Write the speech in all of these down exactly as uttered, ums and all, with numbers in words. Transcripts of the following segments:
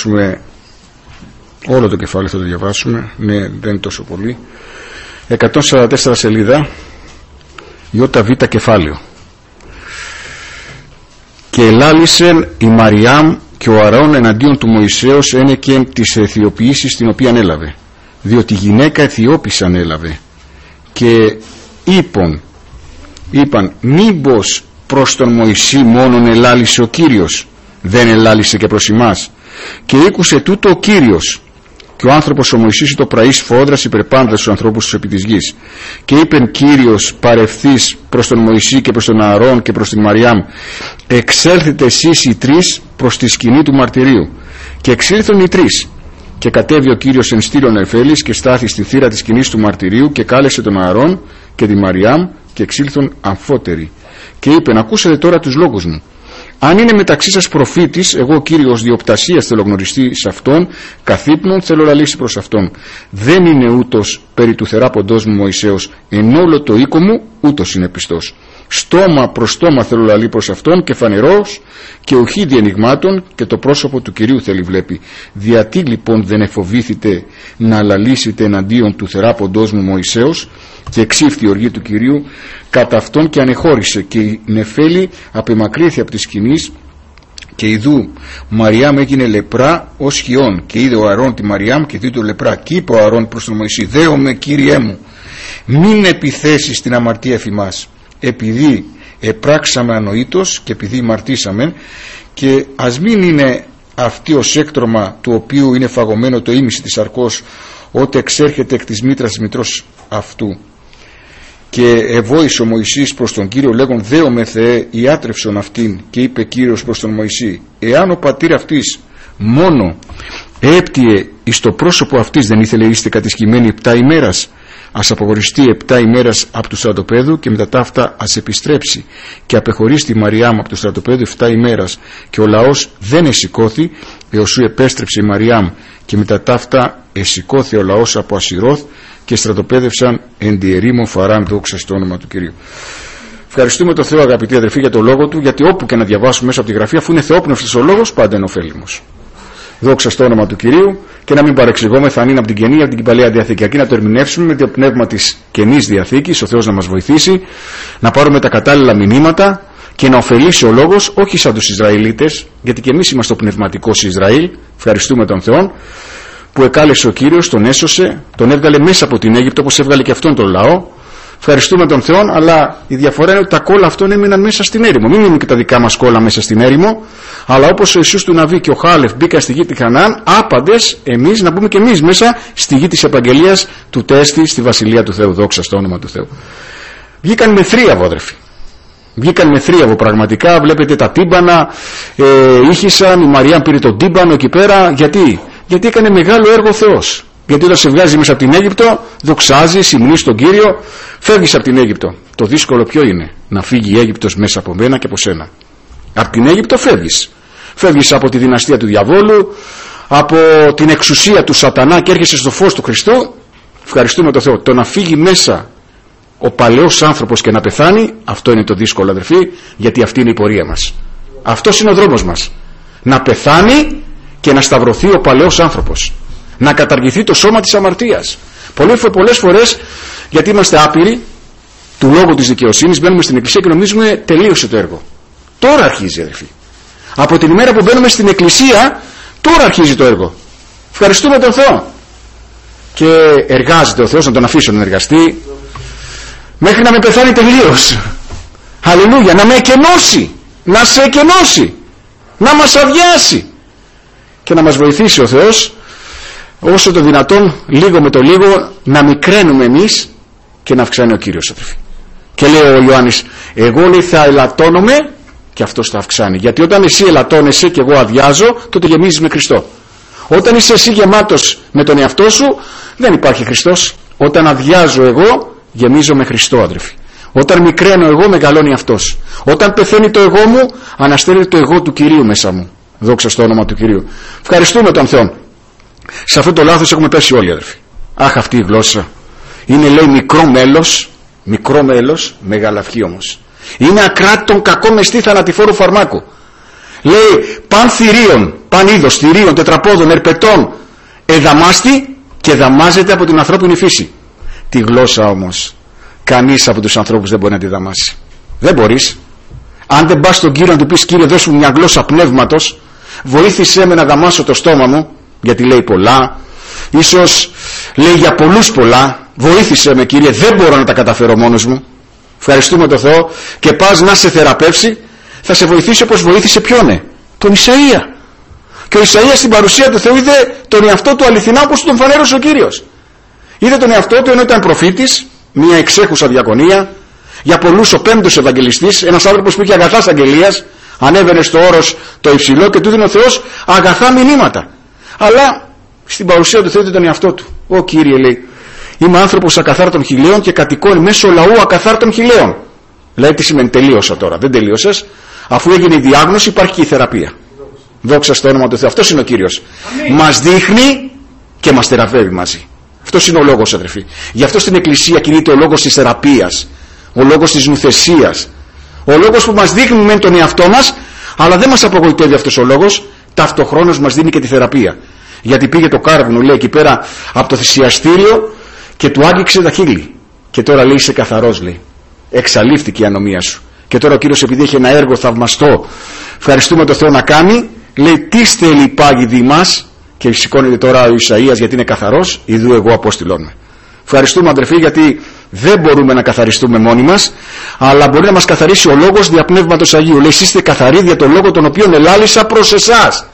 διαβάσουμε όλο το κεφάλαιο, θα το διαβάσουμε, ναι, δεν είναι τόσο πολύ. εκατόν σαράντα τέσσερα σελίδα, ΙΒ κεφάλαιο. Και ελάλησεν η Μαριάμ και ο Αρών εναντίον του Μωυσέως ένεκεν της αιθιοποιήσης την οποία έλαβε, διότι γυναίκα Αιθιώπης ανέλαβε. Και είπον, είπαν, μήπως προς τον Μωυσή μόνον ελάλησε ο Κύριος, δεν ελάλησε και προς ημάς? Και ήκουσε τούτο ο Κύριος. Και ο άνθρωπος ο Μωυσής το πραείς φόδρας υπερπάντας στους ανθρώπους τους επί της γης. Και είπεν Κύριος παρευθείς προς τον Μωυσή και προς τον Ααρών και προς την Μαριάμ, εξέλθετε εσείς οι τρεις προς τη σκηνή του μαρτυρίου. Και εξήλθον οι τρεις. Και κατέβη ο Κύριος εν στήλον Εφέλης και στάθη στη θύρα της σκηνής του μαρτυρίου και κάλεσε τον Ααρών και τη Μαριάμ και εξήλθον αμφότεροι. Και είπεν, ακούσατε τώρα τους λόγους μου. Αν είναι μεταξύ σας προφήτης, εγώ ο Κύριος διοπτασίας θέλω γνωριστεί σε αυτόν, καθύπνον θέλω λαλήσει προς αυτόν. Δεν είναι ούτως περί του θεράποντός μου Μωυσέως, εν όλο το οίκο μου ούτως είναι πιστός. Στόμα προς στόμα θέλω λαλεί προς αυτόν και φανερός και ουχή διενυγμάτων και το πρόσωπο του Κυρίου θέλει βλέπει. Διατί λοιπόν δεν εφοβήθητε να λαλήσετε εναντίον του θεράποντός μου Μωυσέως? Και εξήφθη η οργή του Κυρίου κατά αυτόν και ανεχώρησε, και η Νεφέλη απεμακρύθη από τη σκηνής, και ιδού Μαριάμ έγινε λεπρά ως χιόν, και είδε ο Αρών τη Μαριάμ και δει το λεπρά. Και είπε ο Αρών προς τον Μωυσή, δέομαι Κύριέ μου, μην επιθέσεις την αμαρτία εφημάς, επειδή επράξαμε ανοήτως και επειδή μαρτήσαμε, και ας μην είναι αυτή ως έκτρωμα του οποίου είναι φαγωμένο το ήμιση της αρκός, ότε εξέρχεται εκ της μήτρας της μητρός αυτού. Και εβόησε ο Μωυσής προς τον Κύριο λέγον, δέομαι Θεέ ιάτρευσον αυτήν. Και είπε Κύριος προς τον Μωυσή, εάν ο πατήρ αυτής μόνο έπτυε εις το πρόσωπο αυτής, δεν ήθελε είστε κατησχημένοι επτά ημέρας, ας αποχωριστεί επτά ημέρας από του στρατοπέδου και μετά αυτά ας επιστρέψει. Και απεχωρίστη η Μαριάμ από του στρατοπέδου επτά ημέρας, και ο λαός δεν εσηκώθη έως σου επέστρεψε η Μαριάμ, και μετά αυτά εσηκώθη ο λαός από Ασυρώθ και στρατοπέδευσαν εν τη ερήμο Φαράν, δόξα στο όνομα του Κυρίου. Ευχαριστούμε τον Θεό, αγαπητοί αδερφοί, για το λόγο του, γιατί όπου και να διαβάσουμε μέσα από τη γραφή, αφού είναι θεόπνευστος ο λόγος, πάντα είναι ωφέλιμος. Δόξα στο όνομα του Κυρίου, και να μην παρεξηγόμεθα αν είναι από την Καινή, από την Παλαιά Διαθήκη. Εκεί να το ερμηνεύσουμε με το πνεύμα της Καινής Διαθήκης, ο Θεός να μας βοηθήσει, να πάρουμε τα κατάλληλα μηνύματα και να ωφελήσει ο λόγος, όχι σαν τους Ισραηλίτες, γιατί και εμείς είμαστε ο πνευματικός Ισραήλ. Ευχαριστούμε τον Θεό που εκάλεσε ο Κύριος, τον έσωσε, τον έβγαλε μέσα από την Αίγυπτο, όπως έβγαλε και αυτόν τον λαό. Ευχαριστούμε τον Θεό, αλλά η διαφορά είναι ότι τα κόλλα αυτών έμειναν μέσα στην έρημο. Μην μείνουν και τα δικά μας κόλλα μέσα στην έρημο, αλλά όπως ο Ιησούς του Ναβί και ο Χάλεφ μπήκαν στη γη τη Χαναάν, άπαντες εμείς να μπούμε και εμείς μέσα στη γη της επαγγελίας του τέστη, στη βασιλεία του Θεού. Δόξα στο όνομα του Θεού. Βγήκαν με θρίαβο, αδερφοί. Βγήκαν με θρίαβο πραγματικά. Βλέπετε τα τύμπανα, ε, ήχησαν, η Μαριάμ πήρε τον τύμπανο εκεί πέρα. Γιατί? Γιατί έκανε μεγάλο έργο ο Θεός. Γιατί όταν σε βγάζει μέσα από την Αίγυπτο, δοξάζει, συμμνείς τον Κύριο, φεύγεις από την Αίγυπτο. Το δύσκολο ποιο είναι? Να φύγει η Αίγυπτος μέσα από μένα και από σένα. Από την Αίγυπτο φεύγεις. Φεύγεις από τη δυναστεία του διαβόλου, από την εξουσία του σατανά και έρχεσαι στο φως του Χριστού. Ευχαριστούμε τον Θεό. Το να φύγει μέσα ο παλαιός άνθρωπος και να πεθάνει, αυτό είναι το δύσκολο, αδερφοί, γιατί αυτή είναι η πορεία μας. Αυτός είναι ο δρόμος μας. Να πεθάνει και να σταυρωθεί ο παλαιός άνθρωπος. Να καταργηθεί το σώμα της αμαρτίας. Πολλές φορές, γιατί είμαστε άπειροι του λόγου της δικαιοσύνης, μπαίνουμε στην εκκλησία και νομίζουμε τελείωσε το έργο. Τώρα αρχίζει, αδερφοί. Από την ημέρα που μπαίνουμε στην εκκλησία, τώρα αρχίζει το έργο. Ευχαριστούμε τον Θεό. Και εργάζεται ο Θεός, να τον αφήσω να εργαστεί μέχρι να με πεθάνει τελείως. Αλληλούια, να με εκενώσει, να σε εκενώσει, να μας αδειάσει και να μας βοηθήσει ο Θεός όσο το δυνατόν, λίγο με το λίγο, να μικραίνουμε εμείς και να αυξάνει ο Κύριος, αδερφοί. Και λέει ο Ιωάννης, εγώ λέει θα ελαττώνομαι και αυτός θα αυξάνει. Γιατί όταν εσύ ελαττώνεσαι και εγώ αδειάζω, τότε γεμίζεις με Χριστό. Όταν είσαι εσύ γεμάτος με τον εαυτό σου, δεν υπάρχει Χριστός. Όταν αδειάζω εγώ, γεμίζω με Χριστό, αδερφοί. Όταν μικραίνω εγώ, μεγαλώνει αυτός. Όταν πεθαίνει το εγώ μου, αναστέλνει το εγώ του Κυρίου μέσα μου. Δόξα στο όνομα του Κυρίου. Ευχαριστούμε τον Θεό. Σε αυτό το λάθος έχουμε πέσει όλοι, αδερφοί. Αχ, αυτή η γλώσσα. Είναι, λέει, μικρό μέλος, μικρό μέλος, μεγάλα ευχή όμως. Είναι ακράτητον κακό μεστή θανατηφόρου φαρμάκου. Λέει παν θηρίων, παν είδος, θηρίων, τετραπόδων, ερπετών, εδαμάστη και δαμάζεται από την ανθρώπινη φύση. Τη γλώσσα όμως κανείς από τους ανθρώπους δεν μπορεί να τη δαμάσει. Δεν μπορείς. Αν δεν πας στον Κύριο να του πεις, Κύριε δώσ' μου μια γλώσσα πνεύματος, βοήθησέ με να δαμάσω το στόμα μου, γιατί λέει πολλά, ίσως λέει για πολλούς πολλά, βοήθησέ με Κύριε, δεν μπορώ να τα καταφέρω μόνος μου, ευχαριστούμε τον Θεό, και πας να σε θεραπεύσει, θα σε βοηθήσει όπως βοήθησε ποιον? Τον Ισαΐα. Και ο Ισαΐας στην παρουσία του Θεού είδε τον εαυτό του αληθινά όπως τον φανέρωσε ο Κύριος. Είδε τον εαυτό του ενώ ήταν προφήτης, μια εξέχουσα διακονία, για πολλούς ο πέμπτος Ευαγγελιστής, ένας άνθρωπος που είχε αγαθάς αγγελίας, ανέβαινε στο όρος το υψηλό και του δίνει ο Θεός αγαθά μηνύματα. Αλλά στην παρουσία του Θεού είδε τον εαυτό του. Ω Κύριε, λέει, είμαι άνθρωπος ακαθάρτων χιλίων και κατοικώ εν μέσω λαού ακαθάρτων χιλίων. Λέει, τι σημαίνει τελείωσα τώρα? Δεν τελείωσες. Αφού έγινε η διάγνωση, υπάρχει και η θεραπεία. Δόξα στο όνομα του Θεού. Αυτός είναι ο Κύριος. Μας δείχνει και μας θεραπεύει μαζί. Αυτός είναι ο λόγος, αδερφοί. Γι' αυτό στην Εκκλησία κινείται ο λόγος της θεραπείας, ο λόγος της νουθεσίας, ο λόγος που μας δείχνει μεν τον εαυτό μας, αλλά δεν μας απογοητεύει αυτός ο λόγος, ταυτοχρόνως μας δίνει και τη θεραπεία. Γιατί πήγε το κάρβουνο, λέει, εκεί πέρα από το θυσιαστήριο και του άγγιξε τα χείλη. Και τώρα λέει, είσαι καθαρός, λέει. Εξαλείφθηκε η ανομία σου. Και τώρα ο Κύριος, επειδή έχει ένα έργο θαυμαστό, ευχαριστούμε τον Θεό να κάνει, λέει, τι θέλει πάγει δι' μας, και σηκώνεται τώρα ο Ισαΐας γιατί είναι καθαρός, ιδού εγώ απόστηλόν με. Ευχαριστούμε, αδερφοί, γιατί δεν μπορούμε να καθαριστούμε μόνοι μας, αλλά μπορεί να μας καθαρίσει ο λόγος δια Πνεύματος Αγίου. Λέει, είστε καθαροί δια τον λόγο τον οποίον ελάλησα προς εσάς.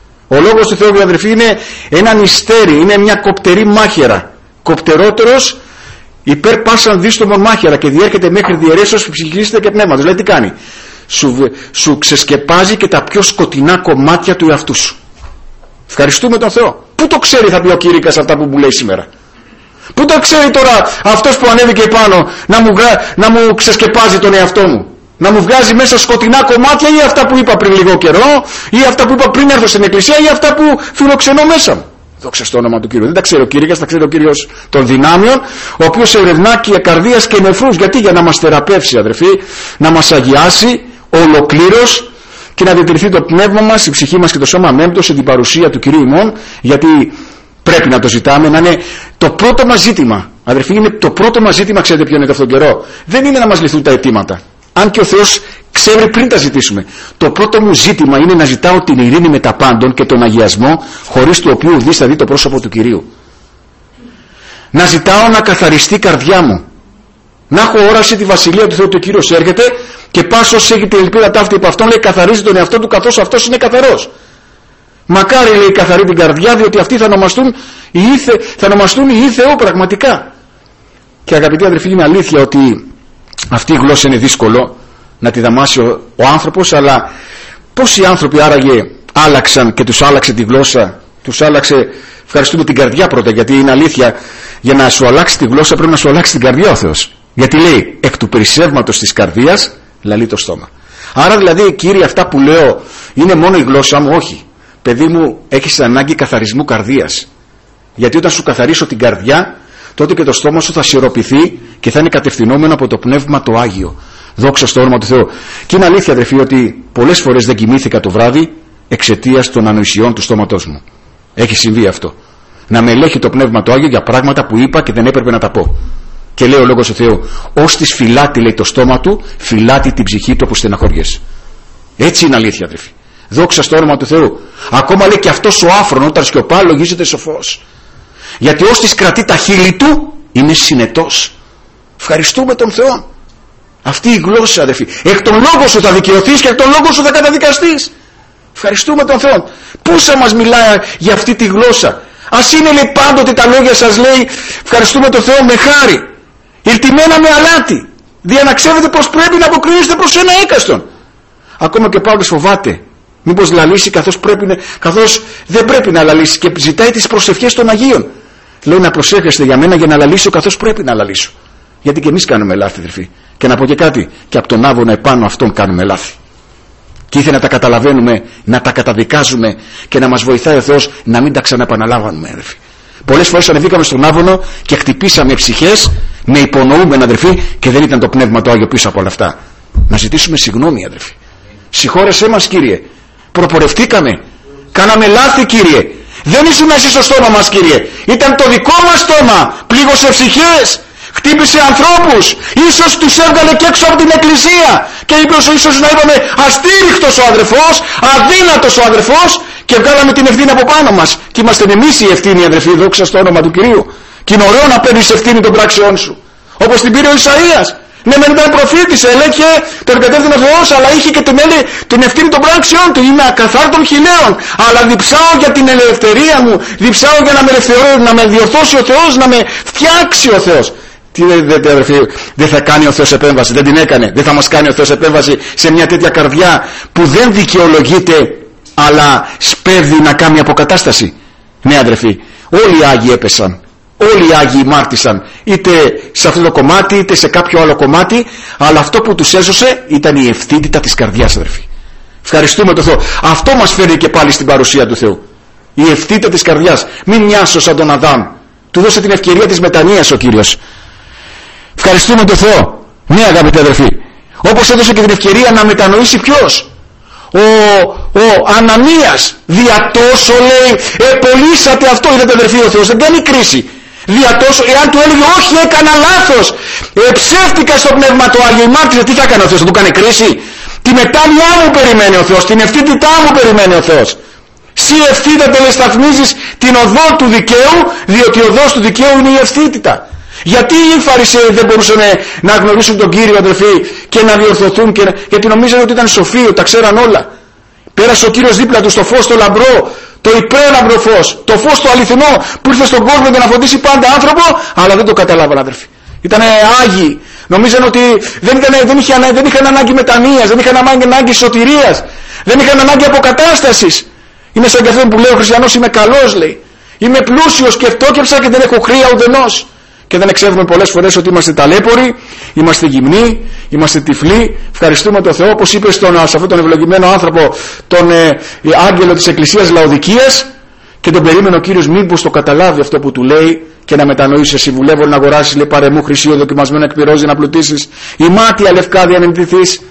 Ο λόγος του Θεού, αδερφοί, είναι ένα νηστέρι, είναι μια κοπτερή μάχαιρα, κοπτερότερος υπέρ πάσαν δίστομων μάχαιρα, και διέρχεται μέχρι διαιρέσεως ψυχής και πνεύματος. Δηλαδή τι κάνει? Σου, σου ξεσκεπάζει και τα πιο σκοτεινά κομμάτια του εαυτού σου. Ευχαριστούμε τον Θεό. Πού το ξέρει, θα πει ο Κήρυκας, αυτά που μου λέει σήμερα? Πού το ξέρει τώρα αυτός που ανέβηκε πάνω να μου, να μου ξεσκεπάζει τον εαυτό μου, να μου βγάζει μέσα σκοτεινά κομμάτια, ή αυτά που είπα πριν λίγο καιρό, ή αυτά που είπα πριν έρθω στην εκκλησία, ή αυτά που φιλοξενώ μέσα μου? Δόξα στο όνομα του Κύριου. Δεν τα ξέρει ο Κήρυκας, τα ξέρει ο Κύριος των δυνάμεων, ο οποίος ερευνά και καρδίας και νεφρούς. Γιατί? Για να μας θεραπεύσει, αδερφοί, να μας αγιάσει ολοκλήρως και να διατηρηθεί το πνεύμα μας, η ψυχή μας και το σώμα μέμπτο σε την παρουσία του Κυρίου ημών, γιατί πρέπει να το ζητάμε, να είναι το πρώτο μας ζήτημα. Αδερφοί, είναι το πρώτο μας ζήτημα. Ξέρετε ποιο είναι αυτόν τον καιρό? Δεν είναι να μας λυθούν τα αιτήματα, αν και ο Θεός ξέρει πριν τα ζητήσουμε. Το πρώτο μου ζήτημα είναι να ζητάω την ειρήνη με τα πάντων και τον αγιασμό, χωρίς του οποίου ουδής θα δει το πρόσωπο του Κυρίου. Να ζητάω να καθαριστεί η καρδιά μου, να έχω όραση τη βασιλεία του Θεού. Το Κύριος έρχεται και πας όσοι έχετε ελπίδα ταύτη από αυτόν, λέει, καθαρίζει τον εαυτό του καθώς αυτός είναι καθαρός. Μακάρι, λέει, καθαρεί την καρδιά, διότι αυτοί θα ονομαστούν οι ήθε, θα ονομαστούν οι Θεό πραγματικά. Και αγαπητοί αδερφοί, είναι αλήθεια ότι αυτή η γλώσσα είναι δύσκολο να τη δαμάσει ο, ο άνθρωπος, αλλά πόσοι άνθρωποι άραγε άλλαξαν και τους άλλαξε τη γλώσσα, τους άλλαξε, ευχαριστούμε, την καρδιά πρώτα, γιατί είναι αλήθεια, για να σου αλλάξει τη γλώσσα πρέπει να σου αλλάξει την καρδιά ο Θεός. Γιατί λέει, εκ του περισσεύματος της καρδίας λαλεί το στόμα. Άρα δηλαδή, Κύριε, αυτά που λέω είναι μόνο η γλώσσα μου? Όχι. Παιδί μου, έχεις ανάγκη καθαρισμού καρδίας. Γιατί όταν σου καθαρίσω την καρδιά, τότε και το στόμα σου θα σιωπηθεί και θα είναι κατευθυνόμενο από το Πνεύμα το Άγιο. Δόξα στο όνομα του Θεού. Και είναι αλήθεια, αδερφοί, ότι πολλές φορές δεν κοιμήθηκα το βράδυ εξαιτίας των ανοησιών του στόματός μου. Έχει συμβεί αυτό. Να με ελέγχει το Πνεύμα το Άγιο για πράγματα που είπα και δεν έπρεπε να τα πω. Και λέει ο λόγος του Θεού, ως της φυλάτη, λέει, το στόμα του, φυλάτη την ψυχή του από στεναχώριες. Έτσι είναι αλήθεια, αδερφοί. Δόξα στο όνομα του Θεού. Ακόμα, λέει, και αυτός ο άφρον όταν σιωπά λογίζεται σοφός. Γιατί ως της κρατεί τα χείλη του είναι συνετός. Ευχαριστούμε τον Θεό. Αυτή η γλώσσα, αδερφοί. Εκ των λόγων σου θα δικαιωθείς και εκ των λόγων σου θα καταδικαστείς. Ευχαριστούμε τον Θεό. Πόσα μας μιλάει για αυτή τη γλώσσα. Ας είναι, λέει, πάντοτε τα λόγια σας, λέει, ευχαριστούμε τον Θεό, με χάρη, ηρτημένα με αλάτι, δια να ξέρετε πως πρέπει να αποκρίνεστε προς ένα έκαστον. Ακόμα και ο Παύλος φοβάται μήπως λαλήσει καθώς, πρέπει να, καθώς δεν πρέπει να λαλήσει, και ζητάει τις προσευχές των Αγίων. Λέει, να προσέχεστε για μένα για να λαλήσω καθώς πρέπει να λαλήσω. Γιατί και εμείς κάνουμε λάθη, αδερφοί. Και να πω και κάτι, και από τον Άβωνα επάνω αυτόν κάνουμε λάθη. Και ήθελε να τα καταλαβαίνουμε, να τα καταδικάζουμε και να μας βοηθάει ο Θεός να μην τα ξαναεπαναλάβουμε, αδερφοί. Πολλές φορές ανεβήκαμε στον Άβωνο και χτυπήσαμε ψυχές με υπονοούμενα, αδερφοί, και δεν ήταν το Πνεύμα το Άγιο πίσω από όλα αυτά. Να ζητήσουμε συγγνώμη, αδερφοί. Συγχώρεσέ μας, Κύριε. Προπορευτήκαμε. Κάναμε λάθη, Κύριε. Δεν ήσουν εσύ στο στόμα μας, Κύριε. Ήταν το δικό μας στόμα. Πλήγωσε ψυχές. Χτύπησε ανθρώπους. Ίσως τους έβγαλε και έξω από την εκκλησία. Και ίσως να είπαμε αστήριχτος ο αδερφός, αδύνατος ο αδερφός, και βγάλαμε την ευθύνη από πάνω μας. Και είμαστε εμείς η ευθύνη, αδερφοί, δόξα στο όνομα του Κυρίου. Και είναι ωραίο να παίρνεις ευθύνη των πράξεών σου. Όπως την πήρε ο Ισαΐας. Ναι, μεν ήταν προφήτης, έλεγε, τον κατεύθυνε ο Θεός, αλλά είχε και την, την ευθύνη των πράξεών του. Είμαι ακαθάρτων χιλέων, αλλά διψάω για την ελευθερία μου, διψάω για να με, να με διορθώσει ο Θεός, να με φτιάξει ο Θεός. Τι δεν αδερφοί, δεν θα κάνει ο Θεός επέμβαση, δεν την έκανε. Δεν θα μας κάνει ο Θεός επέμβαση σε μια τέτοια καρδιά που δεν δικαιολογείται, αλλά σπέβδει να κάνει αποκατάσταση. Ναι, αδερφοί, όλοι οι Άγιοι έπεσαν. Όλοι οι Άγιοι μάρτισαν, είτε σε αυτό το κομμάτι είτε σε κάποιο άλλο κομμάτι, αλλά αυτό που τους έσωσε ήταν η ευθύτητα της καρδιάς, αδερφοί. Ευχαριστούμε τον Θεό. Αυτό μας φέρνει και πάλι στην παρουσία του Θεού. Η ευθύτητα της καρδιάς. Μην μοιάσω σαν τον Αδάμ. Του δώσε την ευκαιρία της μετανοίας ο Κύριος. Ευχαριστούμε τον Θεό. Ναι, αγαπητοί αδερφοί. Όπως έδωσε και την ευκαιρία να μετανοήσει ποιος? Ο, ο Ανανίας. Δια τόσο, λέει, επολύσατε αυτό. Είδατε, αδερφοί, ο Θεός δεν κάνει κρίση. Δια τόσο, εάν του έλεγε όχι, έκανα λάθος, εψεύτηκα στο Πνεύμα το Άγιο, μάρτυρα, τι θα έκανε ο Θεός? Θα του κάνει κρίση? Τη μετάνοιά μου περιμένει ο Θεός, την ευθύτητά μου περιμένει ο Θεός. Συ ευθύτητα τελεσταθμίζεις την οδό του δικαίου, διότι η οδός του δικαίου είναι η ευθύτητα. Γιατί οι Φαρισαίοι δεν μπορούσαν να γνωρίσουν τον Κύριο, αδερφοί, και να διορθωθούν? Και... γιατί νομίζανε ότι ήταν σοφοί, ότι τα ξέραν όλα. Πέρασε ο Κύριος δίπλα του στο φως το λαμπρό, το υπέρλαμπρο φως, το φως το αληθινό που ήρθε στον κόσμο για να φωτίσει πάντα άνθρωπο, αλλά δεν το καταλάβαν, αδερφοί. Ήτανε Άγιοι. Νομίζαν ότι δεν, ήταν, δεν, είχε, δεν είχαν ανάγκη μετανοίας, δεν είχαν ανάγκη σωτηρίας, δεν είχαν ανάγκη αποκατάστασης. Είναι σαν και αυτό που λέει ο χριστιανός, είμαι καλός, λέει. Είμαι πλούσιος και φτώκευσα και δεν έχω χρία ουδενός. Και δεν εξεύουμε πολλές φορές ότι είμαστε ταλέποροι, είμαστε γυμνοί, είμαστε τυφλοί. Ευχαριστούμε τον Θεό, όπως είπε στον, σε αυτόν τον ευλογημένο άνθρωπο, τον ε, άγγελο της Εκκλησίας Λαοδικίας, και τον περίμενε ο Κύριος μήπως το καταλάβει αυτό που του λέει και να μετανοήσει. Συμβουλεύω να αγοράσεις, λέει, παρεμού χρυσίο δοκιμασμένο εκπυρόζι, να πλουτίσεις η μάτια λευκάδια να εντυθείς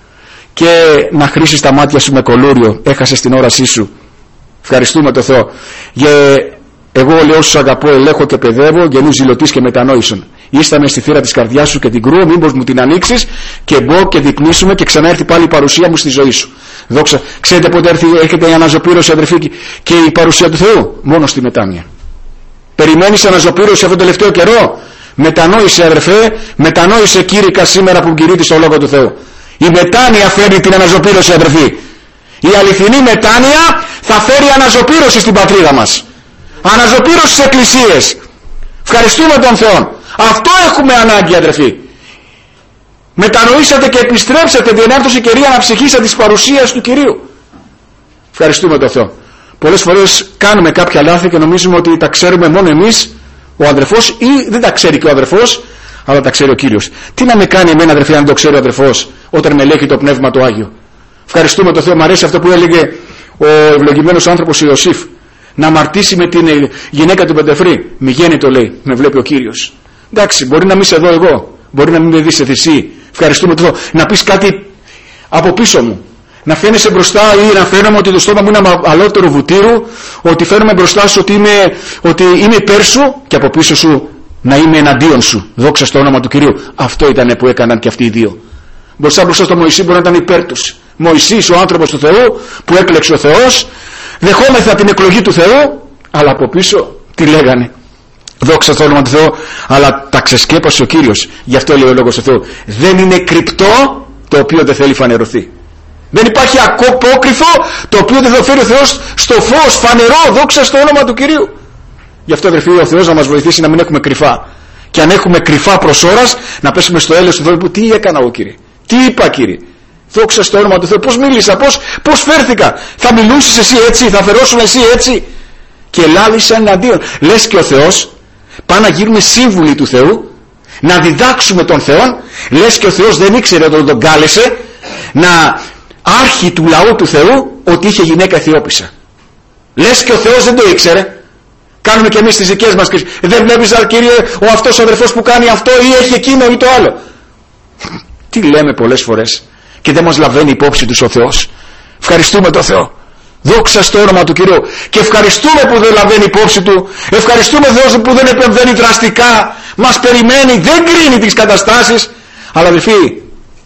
και να χρήσεις τα μάτια σου με κολούριο. Έχασες την όρασή σου. Ευχαριστούμε τον Θεό. Και εγώ, λέω, όσους αγαπώ, ελέγχω και παιδεύω, γεννούς ζηλωτής και μετανόησον. Ίσταμε στη θύρα της καρδιάς σου και την κρούω, μήπως μου την ανοίξεις και μπω και διπνήσουμε και ξανά έρθει πάλι η παρουσία μου στη ζωή σου. Δόξα. Ξέρετε πότε έρθει, έρχεται η αναζωπήρωση, αδερφοί, και η παρουσία του Θεού? Μόνο στη μετάνοια. Περιμένεις αναζωπήρωση αυτόν τον τελευταίο καιρό? Μετανόησε, αδερφέ, μετανόησε κήρυκα σήμερα που κηρύττει στο Λόγο του Θεού. Η μετάνοια φέρνει την αναζωπήρωση, αδερφοί. Η αληθινή μετάνοια θα φέρει αναζωπήρωση στην πατρίδα μας. Αναζωπήρωση στις εκκλησίες. Ευχαριστούμε τον Θεό. Αυτό έχουμε ανάγκη, αδερφοί. Μετανοήσατε και επιστρέψατε, διενάρτωσε η καιρία να ψυχήσατε της παρουσίας του Κυρίου. Ευχαριστούμε τον Θεό. Πολλές φορές κάνουμε κάποια λάθη και νομίζουμε ότι τα ξέρουμε μόνο εμείς, ο αδερφός, ή δεν τα ξέρει και ο αδερφός, αλλά τα ξέρει ο Κύριος. Τι να με κάνει εμένα, αδερφοί, αν το ξέρει ο αδερφός, όταν με ελέγχει το Πνεύμα το Άγιο? Ευχαριστούμε τον Θεό. Μ' αρέσει αυτό που έλεγε ο ευλογημένος άνθρωπος Ιωσήφ. Να αμαρτήσει με την γυναίκα του Πεντεφρή. Μη γίνει, το λέει, με βλέπει ο Κύριος. Εντάξει, μπορεί να μην σε δω εγώ, μπορεί να μην με δεις εσύ. Ευχαριστούμε τον Θεό. Να πεις κάτι από πίσω μου, να φαίνεσαι μπροστά, ή να φαίνομαι ότι το στόμα μου είναι αλότερο βουτύρου, ότι φαίνομαι μπροστά σου ότι είμαι, ότι είμαι υπέρ σου, και από πίσω σου να είμαι εναντίον σου. Δόξα στο όνομα του Κυρίου. Αυτό ήταν που έκαναν και αυτοί οι δύο. Μπροστά μπροστά στο Μωυσή μπορεί να ήταν υπέρ τους. Μωυσής, ο άνθρωπος του Θεού που έκλεξε ο Θεός, δεχόμεθα την εκλογή του Θεού, αλλά από πίσω τι λέγανε? Δόξα στο όνομα του Θεού, αλλά τα ξεσκέπασε ο Κύριος. Γι' αυτό λέει ο Λόγος του Θεού, δεν είναι κρυπτό το οποίο δεν θέλει φανερωθεί. Δεν υπάρχει απόκρυφο το οποίο δεν θα φέρει ο Θεός στο φως, φανερό, δόξα στο όνομα του Κυρίου. Γι' αυτό, αδερφοί, ο Θεός να μας βοηθήσει να μην έχουμε κρυφά. Και αν έχουμε κρυφά προς ώρας, να πέσουμε στο έλεος του Θεού που τι έκανα εγώ, Κύριε? Τι είπα, Κύριε? Δόξα στο όνομα του Θεού. Πώς μίλησα, πώς, πώς φέρθηκα? Θα μιλούσες εσύ έτσι, θα φερόσουν εσύ έτσι? Και λάλησα εναντίον. Λες και ο Θεός, πάμε να γίνουμε σύμβουλοι του Θεού, να διδάξουμε τον Θεό. Λες και ο Θεός δεν ήξερε όταν τον κάλεσε να άρχη του λαού του Θεού ότι είχε γυναίκα Αιθιόπισσα. Λες και ο Θεός δεν το ήξερε? Κάνουμε και εμείς τις δικές μας κρίσεις. Δεν βλέπεις, Κύριε, ο αυτός ο αδερφός που κάνει αυτό, ή έχει εκείνο ή το άλλο? Τι λέμε πολλές φορές και δεν μας λαβαίνει υπόψη τους ο Θεός. Ευχαριστούμε τον Θεό. Δόξα στο όνομα του Κυρίου. Και ευχαριστούμε που δεν λαμβάνει υπόψη του. Ευχαριστούμε Θεό που δεν επεμβαίνει δραστικά. Μας περιμένει, δεν κρίνει τις καταστάσεις. Αλλά αδελφοί,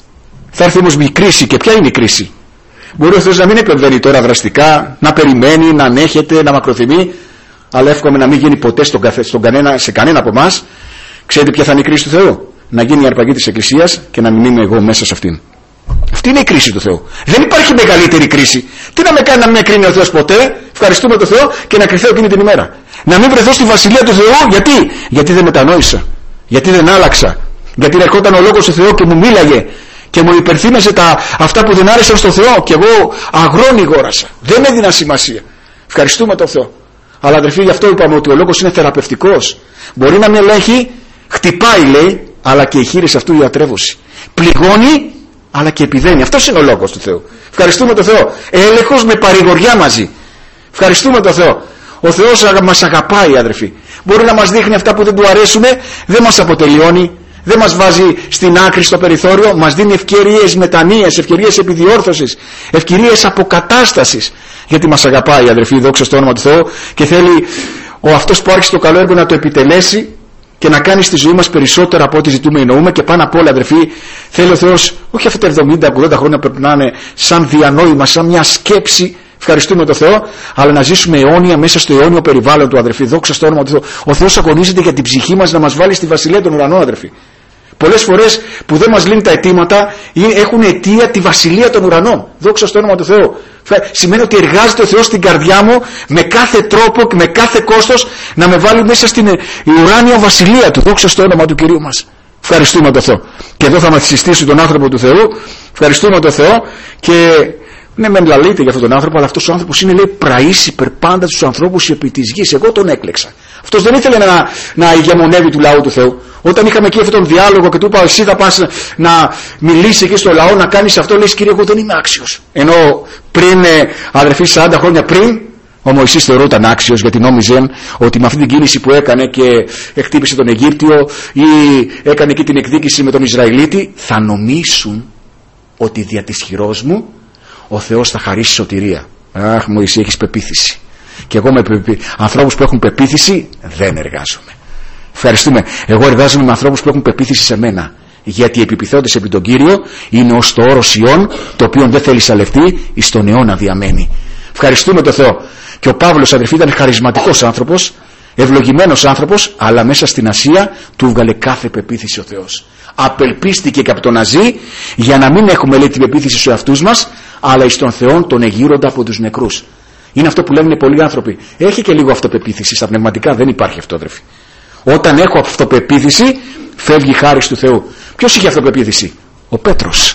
θα έρθει όμως η κρίση. Και ποια είναι η κρίση? Μπορεί ο Θεός να μην επεμβαίνει τώρα δραστικά, να περιμένει, να ανέχεται, να μακροθυμεί. Αλλά εύχομαι να μην γίνει ποτέ στον καθε, στον κανένα, σε κανένα από εμάς. Ξέρετε ποια θα είναι η κρίση του Θεού? Να γίνει η αρπαγή της Εκκλησίας και να μην είμαι εγώ μέσα σε αυτήν. Αυτή είναι η κρίση του Θεού. Δεν υπάρχει μεγαλύτερη κρίση. Τι να με κάνει να με κρίνει ο Θεός ποτέ? Ευχαριστούμε τον Θεό και να κρυθώ εκείνη την ημέρα. Να μην βρεθώ στη βασιλεία του Θεού. Γιατί? Γιατί δεν μετανόησα. Γιατί δεν άλλαξα. Γιατί ερχόταν ο λόγος του Θεού και μου μίλαγε και μου υπερθύμεσε τα, αυτά που δεν άρεσαν στον Θεό και εγώ αγρόνι γόρασα. Δεν έδινα σημασία. Ευχαριστούμε τον Θεό. Αλλά αδερφοί, γι' αυτό είπαμε ότι ο λόγος είναι θεραπευτικός. Μπορεί να με ελέγχει, χτυπάει λέει, αλλά και η χείριση αυτού ιατρεύωση. Πληγώνει, αλλά και επιδένει. Αυτός είναι ο λόγος του Θεού. Ευχαριστούμε τον Θεό. Έλεγχος με παρηγοριά μαζί. Ευχαριστούμε τον Θεό. Ο Θεός μας αγαπάει, αδερφοί. Μπορεί να μας δείχνει αυτά που δεν του αρέσουν, δεν μας αποτελειώνει, δεν μας βάζει στην άκρη στο περιθώριο, μας δίνει ευκαιρίες μετανοίας, ευκαιρίες επιδιόρθωσης, ευκαιρίες αποκατάστασης. Γιατί μας αγαπάει, αδερφοί, δόξα στο όνομα του Θεού, και θέλει ο αυτός που άρχισε το καλό έργο να το επιτελέσει και να κάνει στη ζωή μας περισσότερα από ό,τι ζητούμε εννοούμε. Και πάνω απ' όλα, αδερφοί, θέλει ο Θεός όχι αυτά τα εβδομήντα ογδόντα χρόνια πρέπει να είναι σαν διανόημα, σαν μια σκέψη. Ευχαριστούμε τον Θεό, αλλά να ζήσουμε αιώνια μέσα στο αιώνιο περιβάλλον του, αδερφοί. Δόξα στο όνομα του Θεού. Ο Θεός αγωνίζεται για την ψυχή μας να μας βάλει στη βασιλεία των ουρανών, αδερφοί. Πολλές φορές που δεν μας λύνει τα αιτήματα έχουν αιτία τη βασιλεία των ουρανών. Δόξα στο όνομα του Θεού. Σημαίνει ότι εργάζεται ο Θεός στην καρδιά μου με κάθε τρόπο και με κάθε κόστος να με βάλει μέσα στην ουράνια βασιλεία του. Δόξα στο όνομα του Κυρίου μας. Ευχαριστούμε τον Θεό. Και εδώ θα μας συστήσει τον άνθρωπο του Θεού. Ευχαριστούμε τον Θεό. Και ναι, μεν λαλείτε για αυτόν τον άνθρωπο, αλλά αυτός ο άνθρωπος είναι, λέει, πραής υπερπάντα τους ανθρώπους επί της γης. Εγώ τον έκλεξα. Αυτός δεν ήθελε να, να ηγεμονεύει του λαού του Θεού. Όταν είχαμε εκεί αυτόν τον διάλογο και του είπα, εσύ θα πας να μιλήσεις εκεί στο λαό, να κάνεις αυτό, λέει, Κύριε, εγώ δεν είμαι άξιος. Ενώ πριν, αδερφοί, σαράντα χρόνια πριν, ο Μωυσής θεωρούταν άξιος, γιατί νόμιζε ότι με αυτή την κίνηση που έκανε και εκτύπησε τον Αιγύπτιο ή έκανε εκεί την εκδίκηση με τον Ισραηλίτη, θα νομίσουν ότι δια της χειρός μου ο Θεός θα χαρίσει σωτηρία. Αχ, Μωυσή, έχεις πεποίθηση. Και εγώ με πεπί... ανθρώπους που έχουν πεποίθηση δεν εργάζομαι. Ευχαριστούμε. Εγώ εργάζομαι με ανθρώπους που έχουν πεποίθηση σε μένα. Γιατί οι επιπιθόντες επί τον Κύριο είναι ως το όρος Ιών, το οποίο δεν θέλει σαλευτεί, εις τον αιώνα διαμένει. Ευχαριστούμε τον Θεό. Και ο Παύλος, αδερφοί, ήταν χαρισματικός άνθρωπος, ευλογημένος άνθρωπος, αλλά μέσα στην Ασία του έβγαλε κάθε πεποίθηση ο Θεός. Απελπίστηκε και από το να ζει, για να μην έχουμε, λέει, την πεποίθηση στους εαυτούς μας, αλλά εις τον Θεόν τον εγείροντα από τους νεκρούς. Είναι αυτό που λένε πολλοί άνθρωποι. Έχει και λίγο αυτοπεποίθηση. Στα πνευματικά δεν υπάρχει αυτό, αδερφοί. Όταν έχω αυτοπεποίθηση, φεύγει η χάρις του Θεού. Ποιος είχε αυτοπεποίθηση? Ο Πέτρος.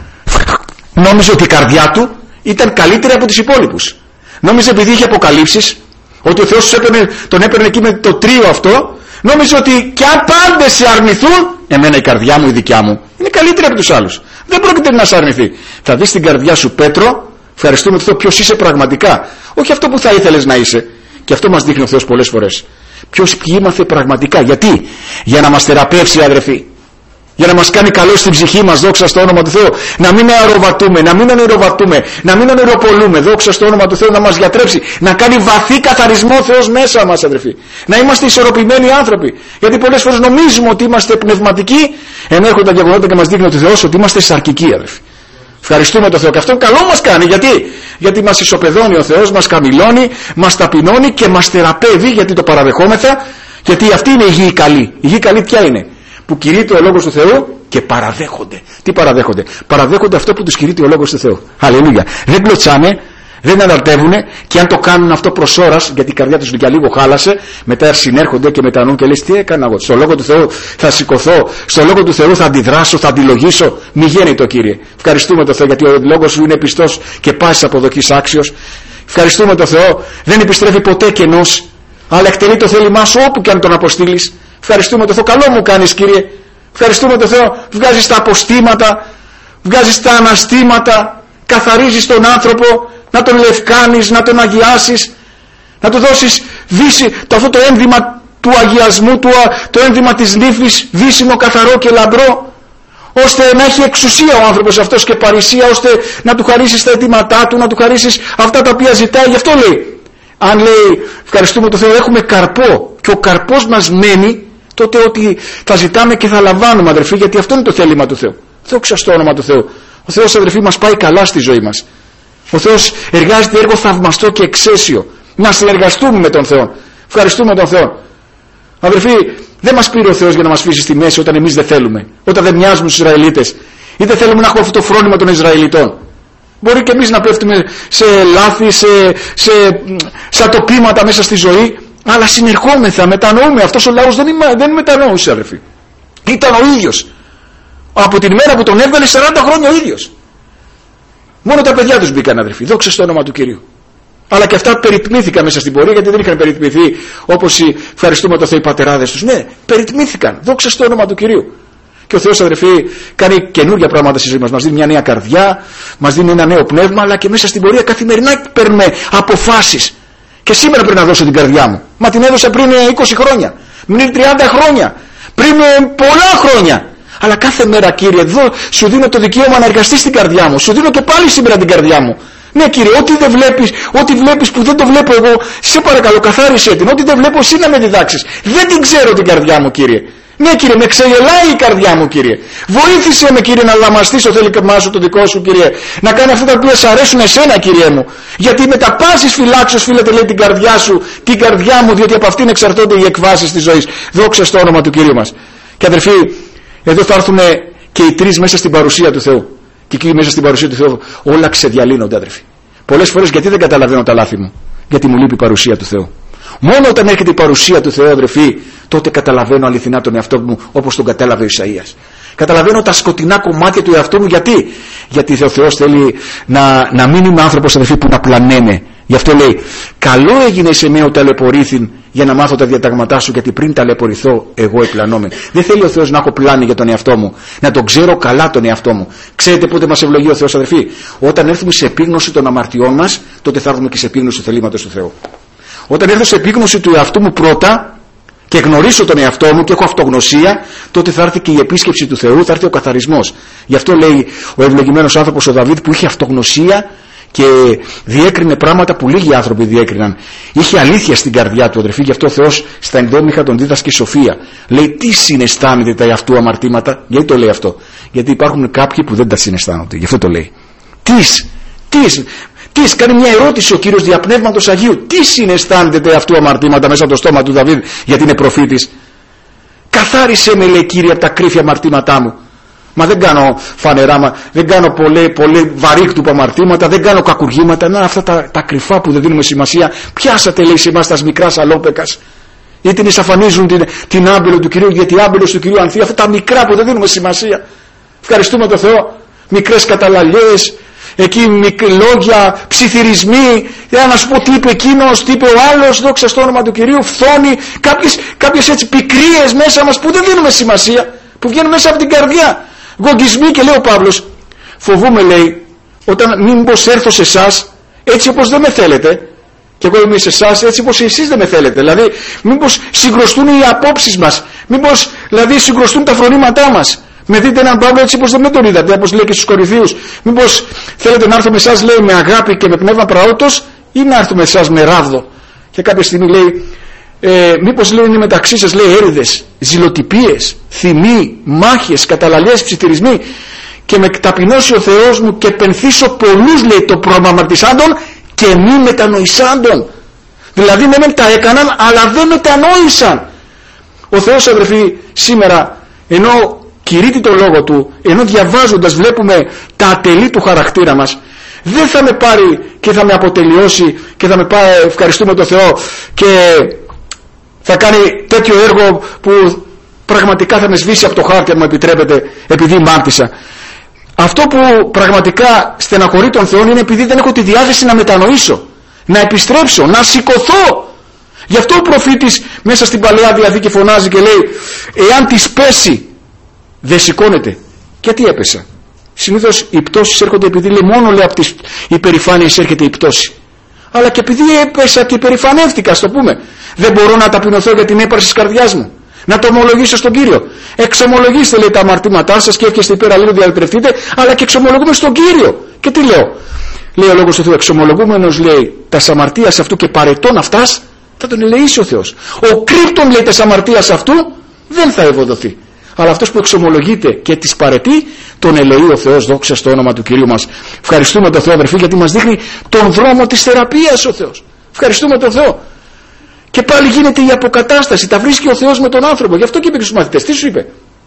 Νόμιζε ότι η καρδιά του ήταν καλύτερη από τους υπόλοιπους. Νόμιζε, επειδή είχε αποκαλύψεις, ότι ο Θεός έπαιρνε, τον έπαιρνε εκεί με το τρίο αυτό. Νόμιζε ότι κι αν πάντες σε αρνηθούν, εμένα η καρδιά μου, η δικιά μου, είναι καλύτερη από τους άλλους. Δεν πρόκειται να σε αρνηθεί. Θα δεις την καρδιά σου, Πέτρο. Ευχαριστούμε τον Θεό, ποιος είσαι πραγματικά. Όχι αυτό που θα ήθελες να είσαι. Και αυτό μας δείχνει ο Θεός πολλές φορές. Ποιος είμαστε πραγματικά. Γιατί? Για να μας θεραπεύσει, αδερφοί. Για να μας κάνει καλό στην ψυχή μας, δόξα στο όνομα του Θεού. Να μην αεροβατούμε, να μην ονειροβατούμε, να μην ονειροπολούμε, δόξα στο όνομα του Θεού, να μας γιατρέψει. Να κάνει βαθύ καθαρισμό ο Θεός μέσα μας, αδερφοί. Να είμαστε ισορροπημένοι άνθρωποι. Γιατί πολλές φορές νομίζουμε ότι είμαστε πνευματικοί, ενώ έρχονται τα γεγονότα και μας δείχνει ο Θεός ότι είμαστε σαρκικοί, αδερφοί. Ευχαριστούμε τον Θεό. Και αυτό καλό μας κάνει. Γιατί? Γιατί μας ισοπεδώνει ο Θεός, μας καμιλώνει, μας ταπεινώνει και μας θεραπεύει, γιατί το παραδεχόμεθα. Γιατί αυτή είναι η γη καλή. Η γη καλή ποια είναι? Που κηρύττει ο λόγος του Θεού και παραδέχονται. Τι παραδέχονται? Παραδέχονται αυτό που τους κηρύττει ο λόγος του Θεού. Αλληλούια. Δεν κλωτσάνε, δεν αναρτεύουνε, και αν το κάνουν αυτό προς ώρας, γιατί η καρδιά τους για λίγο χάλασε, μετά συνέρχονται και μετανοούν και λες, τι έκανα εγώ? Στο λόγο του Θεού θα σηκωθώ, στο λόγο του Θεού θα αντιδράσω, θα αντιλογήσω. Μη γέννητο, Κύριε. Ευχαριστούμε τον Θεό, γιατί ο λόγος σου είναι πιστός και πάσης αποδοκής άξιος. Ευχαριστούμε τον Θεό, δεν επιστρέφει ποτέ κενός, αλλά εκτελεί το θέλημά σου όπου και αν τον αποστείλεις. Ευχαριστούμε τον Θεό, καλό μου κάνεις, Κύριε. Ευχαριστούμε τον Θεό, βγάζεις τα αποστήματα, βγάζεις τα αναστήματα, καθαρίζεις τον άνθρωπο, να τον λευκάνεις, να τον αγιάσεις, να του δώσεις δύση, το αυτό το ένδυμα του αγιασμού, του, το ένδυμα της νύφης, δύσιμο, καθαρό και λαμπρό. ώστε να έχει εξουσία ο άνθρωπος αυτός και παρησία, ώστε να του χαρίσεις τα αιτήματά του, να του χαρίσεις αυτά τα οποία ζητάει. Γι' αυτό λέει, αν λέει ευχαριστούμε τον Θεό, έχουμε καρπό και ο καρπός μας μένει, τότε ότι θα ζητάμε και θα λαμβάνουμε, αδερφοί, γιατί αυτό είναι το θέλημα του Θεού. Δόξα στο όνομα του Θεού. Ο Θεός, αδερφοί, μας πάει καλά στη ζωή μας. Ο Θεός εργάζεται έργο θαυμαστό και εξαίσιο. Να συνεργαστούμε με τον Θεό. Ευχαριστούμε τον Θεό. Αδερφοί, δεν μας πήρε ο Θεός για να μας αφήσει στη μέση όταν εμείς δεν θέλουμε, όταν δεν μοιάζουμε στους Ισραηλίτες ή δεν θέλουμε να έχουμε αυτό το φρόνημα των Ισραηλιτών. Μπορεί και εμείς να πέφτουμε σε λάθη, σε, σε, σε ατοπήματα μέσα στη ζωή, αλλά συνερχόμεθα, μετανοούμε. Αυτός ο λαός δεν, είναι, δεν μετανοούσε, αδερφοί. Ήταν ο ίδιος. Από την ημέρα που τον έβγαλε σαράντα χρόνια ο ίδιος. Μόνο τα παιδιά τους μπήκαν, αδερφοί. Δόξα στο όνομα του Κυρίου. Αλλά και αυτά περιτμήθηκαν μέσα στην πορεία, γιατί δεν είχαν περιτμηθεί όπως οι, ευχαριστούμε το Θεό, οι πατεράδες τους. Ναι, περιτμήθηκαν. Δόξα στο όνομα του Κυρίου. Και ο Θεός, αδερφοί, κάνει καινούργια πράγματα στη ζωή μας. Μας δίνει μια νέα καρδιά, μας δίνει ένα νέο πνεύμα, αλλά και μέσα στην πορεία καθημερινά παίρνουμε αποφάσεις. Και σήμερα πρέπει να δώσω την καρδιά μου. Μα την έδωσα πριν είκοσι χρόνια, πριν τριάντα χρόνια, πριν πολλά χρόνια. Αλλά κάθε μέρα, Κύριε, εδώ σου δίνω το δικαίωμα να εργαστείς στην καρδιά μου. Σου δίνω και πάλι σήμερα την καρδιά μου. Ναι, Κύριε, ό,τι δεν βλέπεις, ό,τι βλέπεις που δεν το βλέπω εγώ, σε παρακαλώ, καθάρισε την. Ό,τι δεν βλέπω, εσύ να με διδάξεις. Δεν την ξέρω την καρδιά μου, Κύριε. Ναι, Κύριε, με ξεγελάει η καρδιά μου, Κύριε. Βοήθησε με, Κύριε, να λαμαστείς το θέλημά σου, το δικό σου, Κύριε. Να κάνει αυτά τα οποία σ' αρέσουν εσένα, Κύριε μου. Γιατί με τα πάσης φυλάξεως, φίλετε, λέει, την καρδιά σου, την καρδιά μου, διότι από αυτήν εξαρτώνται οι εκβάσεις της ζωής. Δόξα στο όνομα του Κυρίου μας. Και αδερφοί, εδώ θα έρθουν και οι τρεις μέσα στην παρουσία του Θεού. Και εκεί μέσα στην παρουσία του Θεού όλα ξεδιαλύνονται, αδερφοί. Πολλές φορές γιατί δεν καταλαβαίνω τα λάθη μου? Γιατί μου λείπει η παρουσία του Θεού. Μόνο όταν έρχεται η παρουσία του Θεού, αδερφοί, τότε καταλαβαίνω αληθινά τον εαυτό μου όπως τον κατέλαβε ο Ισαΐας. Καταλαβαίνω τα σκοτεινά κομμάτια του εαυτού μου. Γιατί? Γιατί ο Θεός θέλει να, να μην είμαι άνθρωπος, αδερφοί, που να πλανέμαι. Γι' αυτό λέει, καλό έγινε σε μέ ο ταλαιπωρήθην για να μάθω τα διαταγματά σου, γιατί πριν ταλαιπωρηθώ εγώ επλανόμαι. Δεν θέλει ο Θεός να έχω πλάνη για τον εαυτό μου, να τον ξέρω καλά τον εαυτό μου. Ξέρετε πότε μας ευλογεί ο Θεός, αδερφοί? Όταν έρθουμε σε επίγνωση των αμαρτιών μας, τότε θα έρθουμε και σε επίγνωση του θελήματος του Θεού. Όταν έρθω σε επίγνωση του εαυτού μου πρώτα και γνωρίσω τον εαυτό μου και έχω αυτογνωσία, τότε θα έρθει και η επίσκεψη του Θεού, θα έρθει ο καθαρισμός. Γι' αυτό λέει ο ευλογημένος άνθρωπος ο Δαβίδ, που είχε αυτογνωσία και διέκρινε πράγματα που λίγοι άνθρωποι διέκριναν. Είχε αλήθεια στην καρδιά του, αδερφοί. Γι' αυτό ο Θεός στα ενδόμηχα τον δίδασκε σοφία. Λέει, τι συναισθάνεται τα εαυτού αμαρτήματα? Γιατί το λέει αυτό? Γιατί υπάρχουν κάποιοι που δεν τα συναισθάνονται. Γι' αυτό το λέει. Τις, τις, τις, κάνει μια ερώτηση ο Κύριος δια Πνεύματος Αγίου. Τι συναισθάνεται τα εαυτού αμαρτήματα μέσα από το στόμα του Δαβίδ, γιατί είναι προφήτης? Καθάρισε με, λέει, Κύριε, από τα κρύφια αμαρτήματά μου. Μα δεν κάνω φανερά, μα δεν κάνω πολύ, πολύ βαρύκτουπα αμαρτήματα, δεν κάνω κακουργήματα. Να, αυτά τα, τα κρυφά που δεν δίνουμε σημασία. Πιάσατε, λέει, σε εμάς τα μικρά σαλόπεκας. Ή την εισαφανίζουν την, την άμπελο του Κυρίου, γιατί η άμπελος του Κυρίου ανθεί. Αυτά τα μικρά που δεν δίνουμε σημασία. Ευχαριστούμε τον Θεό. Μικρές καταλαλιές, εκεί λόγια, ψιθυρισμοί. Για να σου πω τι είπε εκείνος, τι είπε ο άλλος, δόξα στο όνομα του Κυρίου, φθόνη, κάποιες, κάποιες έτσι πικρίες μέσα μας που δεν δίνουμε σημασία, που βγαίνουν μέσα από την καρδιά. Γογγισμοί. Και λέει ο Παύλος, φοβούμαι, λέει, όταν μήπως έρθω σε εσάς έτσι όπως δεν με θέλετε, και εγώ είμαι σε εσάς έτσι όπως εσείς δεν με θέλετε. Δηλαδή μήπως συγκροστούν οι απόψεις μας, μήπως δηλαδή συγκροστούν τα φρονήματά μας. Με δείτε έναν Παύλο έτσι όπως δεν με τον είδατε, όπως λέει και στους Κορινθίους. Μήπως θέλετε να έρθω με εσάς, λέει, με αγάπη και με πνεύμα πραότος, ή να έρθω με εσάς με ράβδο? Και κάποια στιγμή λέει, Ε, μήπως, λέει, είναι μεταξύ σας, λέει, έρηδες, ζηλοτυπίες, θυμοί, μάχες, καταλαλιές, ψιθυρισμοί, και με ταπεινώσει ο Θεός μου και πενθήσω πολλούς, λέει, το προμαμαρτισάντων και μη μετανοησάντων. Δηλαδή ναι μεν τα έκαναν, αλλά δεν μετανόησαν. Ο Θεός, αδερφοί, σήμερα, ενώ κηρύττει το λόγο του, ενώ διαβάζοντας βλέπουμε τα ατελή του χαρακτήρα μας, δεν θα με πάρει και θα με αποτελειώσει και θα με πάρει, ευχαριστούμε τον Θεό, και θα κάνει τέτοιο έργο που πραγματικά θα με σβήσει από το χάρτη, αν μου επιτρέπετε, επειδή μάρτυσα. Αυτό που πραγματικά στεναχωρεί τον Θεό είναι επειδή δεν έχω τη διάθεση να μετανοήσω, να επιστρέψω, να σηκωθώ. Γι' αυτό ο προφήτης μέσα στην Παλαιά Διαθήκη φωνάζει και λέει, εάν της πέσει δεν σηκώνεται. Γιατί έπεσα? Συνήθως οι πτώσεις έρχονται επειδή, λέει, μόνο, λέει, από τις υπερηφάνειες έρχεται η πτώση. Αλλά και επειδή έπεσα και υπερηφανεύτηκα, ας το πούμε. Δεν μπορώ να ταπεινωθώ για την έπαρση της καρδιάς μου. να το ομολογήσετε στον Κύριο. Εξομολογήστε, λέει, τα αμαρτήματά σας και εύχεστε υπέρα λίγο διαλυτρευτείτε, αλλά και εξομολογούμε στον Κύριο. Και τι λέω? Λέει ο Λόγος του Θεού, εξομολογούμενος, λέει, τας αμαρτίας αυτού και παρετών αυτάς, θα τον ελεήσει ο Θεός. Ο κρύπτον, λέει, τας αμαρτίας αυτού δεν θα ευωδοθεί. Αλλά αυτός που εξομολογείται και τις παρετεί, τον ελεεί ο Θεός. Δόξα στο όνομα του Κυρίου μας. Ευχαριστούμε τον Θεό, αδερφοί, γιατί μας δείχνει τον δρόμο της θεραπείας ο Θεός. Ευχαριστούμε τον Θεό. Και πάλι γίνεται η αποκατάσταση. Τα βρίσκει ο Θεός με τον άνθρωπο. Γι' αυτό και είπε και στους μαθητές. Τι σου είπε?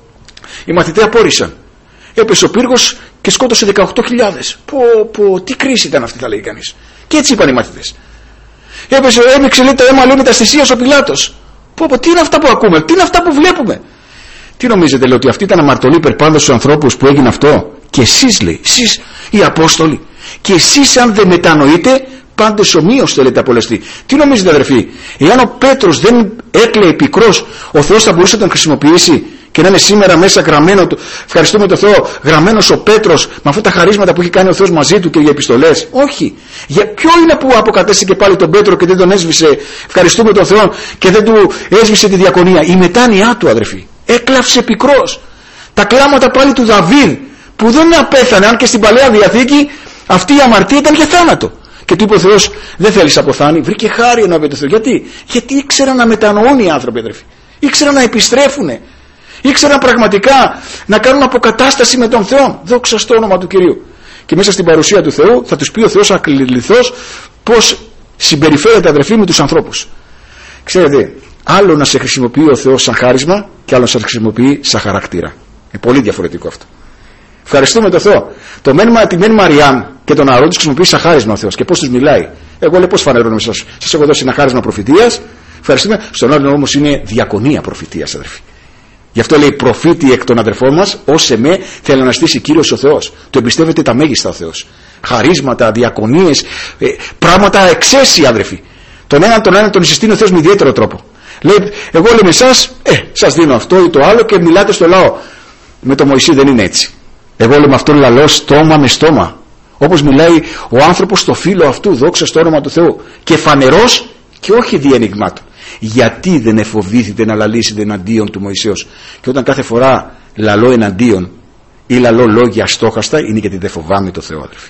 Οι μαθητές απόρρισαν. Έπεσε ο πύργος και σκότωσε δεκαοκτώ χιλιάδες. Πω, πω, τι κρίση ήταν αυτή, θα λέει κανείς. Και έτσι είπαν οι μαθητές. Έπεσε, έμειξε, λέει, το αίμα, λέει, μεταστησίας ο Πιλάτος. Πω, πω, τι είναι αυτά που ακούμε, τι είναι αυτά που βλέπουμε? Τι νομίζετε, λέει, ότι αυτή ήταν αμαρτωλή περπάντα στους ανθρώπους που έγινε αυτό? Και εσείς, λέει, εσείς οι Απόστολοι, και εσείς αν δεν μετανοείτε, πάντες ομοίως θέλετε απολεστεί. Τι νομίζετε, αδερφοί? Εάν ο Πέτρος δεν έκλαιε πικρός, ο Θεός θα μπορούσε να τον χρησιμοποιήσει και να είναι σήμερα μέσα γραμμένο του, ευχαριστούμε τον Θεό, γραμμένος ο Πέτρος με αυτά τα χαρίσματα που έχει κάνει ο Θεός μαζί του και οι επιστολές? Όχι. Για ποιο είναι που αποκατέστησε και πάλι τον Πέτρο και δεν τον έσβησε, ευχαριστούμε τον Θεό, και δεν του έσβησε τη διακονία? Η μετάνοιά του, αδερφοί. Έκλαψε πικρός. Τα κλάματα πάλι του Δαβίδ, που δεν απέθανε, αν και στην Παλαιά Διαθήκη αυτή η αμαρτία ήταν για θάνατο. Και του είπε ο Θεός, δεν θέλεις αποθάνει. Βρήκε χάρη ενώπιον του Θεού. Γιατί? Γιατί ήξεραν να μετανοούν οι άνθρωποι, αδερφοί. Ήξεραν να επιστρέφουν. Ήξεραν πραγματικά να κάνουν αποκατάσταση με τον Θεό. Δόξα στο όνομα του Κυρίου. Και μέσα στην παρουσία του Θεού θα τους πει ο Θεός ακληληθώς πώς συμπεριφέρεται, αδερφοί, με τους ανθρώπους. Ξέρετε, άλλο να σε χρησιμοποιεί ο Θεός σαν χάρισμα και άλλο να σε χρησιμοποιεί σαν χαρακτήρα. Είναι πολύ διαφορετικό αυτό. Ευχαριστούμε τον Θεό. Το μένμα, τη Μέν Μαριάμ και τον Αρών τους χρησιμοποιεί σαν χάρισμα ο Θεός. Και πώς τους μιλάει? Εγώ, λέει, πώς φανερώνομαι σας? Σας έχω δώσει ένα χάρισμα προφητείας. Ευχαριστούμε. Στον άλλο όμως είναι διακονία προφητείας, αδερφοί. Γι' αυτό λέει, προφήτη εκ των αδερφών μας, ως εμέ θέλει να αναστήσει Κύριος ο Θεός. Το εμπιστεύεται τα μέγιστα ο Θεός. Χαρίσματα, διακονίες, ε, πράγματα εξαίσια, αδερφοί. Τον έναν τον έναν τον συστήνει ο Θεός με ιδιαίτερο τρόπο. Λέει, εγώ, λέει, με εσάς, ε, σας δίνω αυτό ή το άλλο και μιλάτε στο λαό. Με το Μωυσή δεν είναι έτσι. Εγώ, λέω, με αυτόν λαλώ στόμα με στόμα. Όπως μιλάει ο άνθρωπος στο φίλο αυτού, δόξα στο όνομα του Θεού. Και φανερός και όχι διενυγμάτων. Γιατί δεν εφοβήθητε να λαλήσετε εναντίον του Μωυσέως? Και όταν κάθε φορά λαλώ εναντίον ή λαλώ λόγια στόχαστα, είναι γιατί δεν φοβάμαι το Θεό, αδερφοί.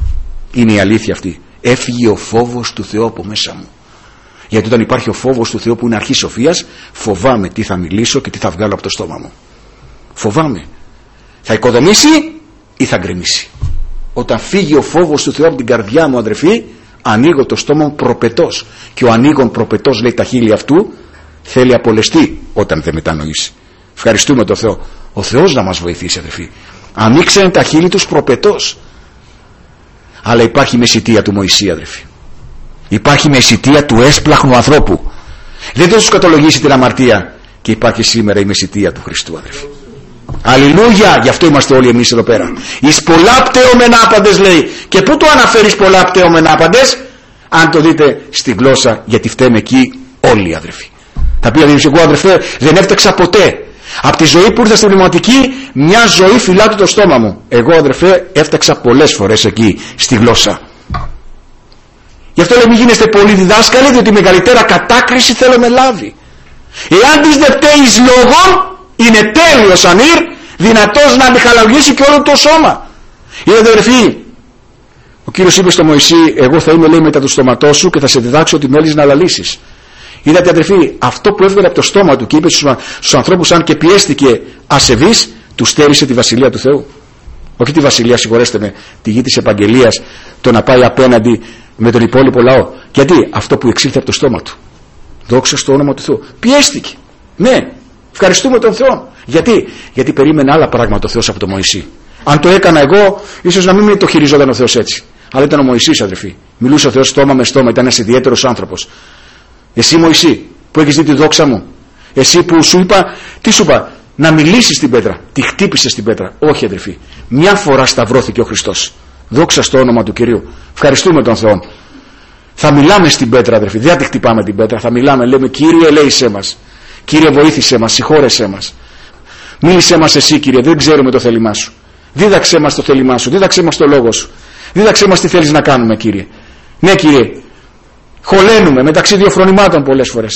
Είναι η αλήθεια αυτή. Έφυγε ο φόβος του Θεού από μέσα μου. Γιατί όταν υπάρχει ο φόβος του Θεού που είναι αρχή σοφίας, φοβάμαι τι θα μιλήσω και τι θα βγάλω από το στόμα μου. Φοβάμαι. Θα οικοδομήσει ή θα γκρεμίσει? Όταν φύγει ο φόβος του Θεού από την καρδιά μου, αδερφοί, ανοίγω το στόμα μου προπετός. Και ο ανοίγων προπετός, λέει, τα χείλη αυτού θέλει απολεστεί όταν δεν μετανοήσει. Ευχαριστούμε τον Θεό. Ο Θεός να μας βοηθήσει, αδερφοί. Ανοίξανε τα χείλη τους προπετός. Αλλά υπάρχει μεσιτεία του Μωυσή, αδερφοί. Υπάρχει μεσιτεία του έσπλαχνου ανθρώπου. Δεν θα τους καταλογίσει την αμαρτία. Και υπάρχει σήμερα η μεσιτεία του Χριστού, αδερφοί. Αλληλούια, γι' αυτό είμαστε όλοι εμείς εδώ πέρα. Εις πολλά πτέωμεν άπαντες, λέει. Και πού το αναφέρεις πολλά πτέωμεν άπαντες? Αν το δείτε στη γλώσσα, γιατί φταίμε εκεί όλοι, αδερφοί. Θα πει, εγώ, αδερφέ, δεν έφταξα ποτέ. Από τη ζωή που ήρθα στην πνευματική, μια ζωή φυλάττει το στόμα μου. Εγώ, αδερφέ, έφταξα πολλές φορές εκεί στη γλώσσα. Γι' αυτό, λέει, μην γίνεστε πολύ διδάσκαλοι, διότι μεγαλύτερα κατάκριση θέλω με λάβει. Εάν της δε πταίεις λόγων, είναι τέλειος ανήρ, δυνατός να αντιχαλαγήσει και όλο το σώμα. Είδατε, αδερφοί, ο Κύριος είπε στο Μωυσή, εγώ θα είμαι, λέει, μετά το στόματό σου και θα σε διδάξω τι μέλεις να λαλήσεις. Είδατε, αδερφοί, αυτό που έβγαλε από το στόμα του και είπε στους ανθρώπους, αν και πιέστηκε ασεβής, του στέρισε τη βασιλεία του Θεού. Όχι τη βασιλεία, συγχωρέστε με, τη γη της επαγγελίας, το να πάει απέναντι με τον υπόλοιπο λαό. Γιατί? Αυτό που εξήλθε από το στόμα του. Δόξα στο όνομα του Θεού. Πιέστηκε. Ναι. Ευχαριστούμε τον Θεό. Γιατί? Γιατί περίμενε άλλα πράγματα ο Θεός από τον Μωυσή. Αν το έκανα εγώ, ίσως να μην το χειριζόταν ο Θεός έτσι. Αλλά ήταν ο Μωυσής, αδερφοί. Μιλούσε ο Θεός στόμα με στόμα. Ήταν ένας ιδιαίτερος άνθρωπος. Εσύ, Μωυσή, που έχεις δει τη δόξα μου. Εσύ που σου είπα, τι σου είπα? Να μιλήσεις στην πέτρα. Τη χτύπησε στην πέτρα. Όχι, αδερφοί. Μια φορά σταυρώθηκε ο Χριστός. Δόξα στο όνομα του Κυρίου. Ευχαριστούμε τον Θεό. Θα μιλάμε στην πέτρα, αδερφοί. Δεν θα τη χτυπάμε την πέτρα. Θα μιλάμε, λέμε, Κύριε, ελέησέ μας. Κύριε, βοήθησέ μας, συγχώρεσέ μας. Μίλησέ μας εσύ, Κύριε, δεν ξέρουμε το θέλημά σου. Δίδαξέ μας το θέλημά σου, δίδαξέ μας το λόγο σου. Δίδαξέ μας τι θέλεις να κάνουμε, Κύριε. Ναι, Κύριε, χωλένουμε μεταξύ δύο φρονημάτων πολλές φορές.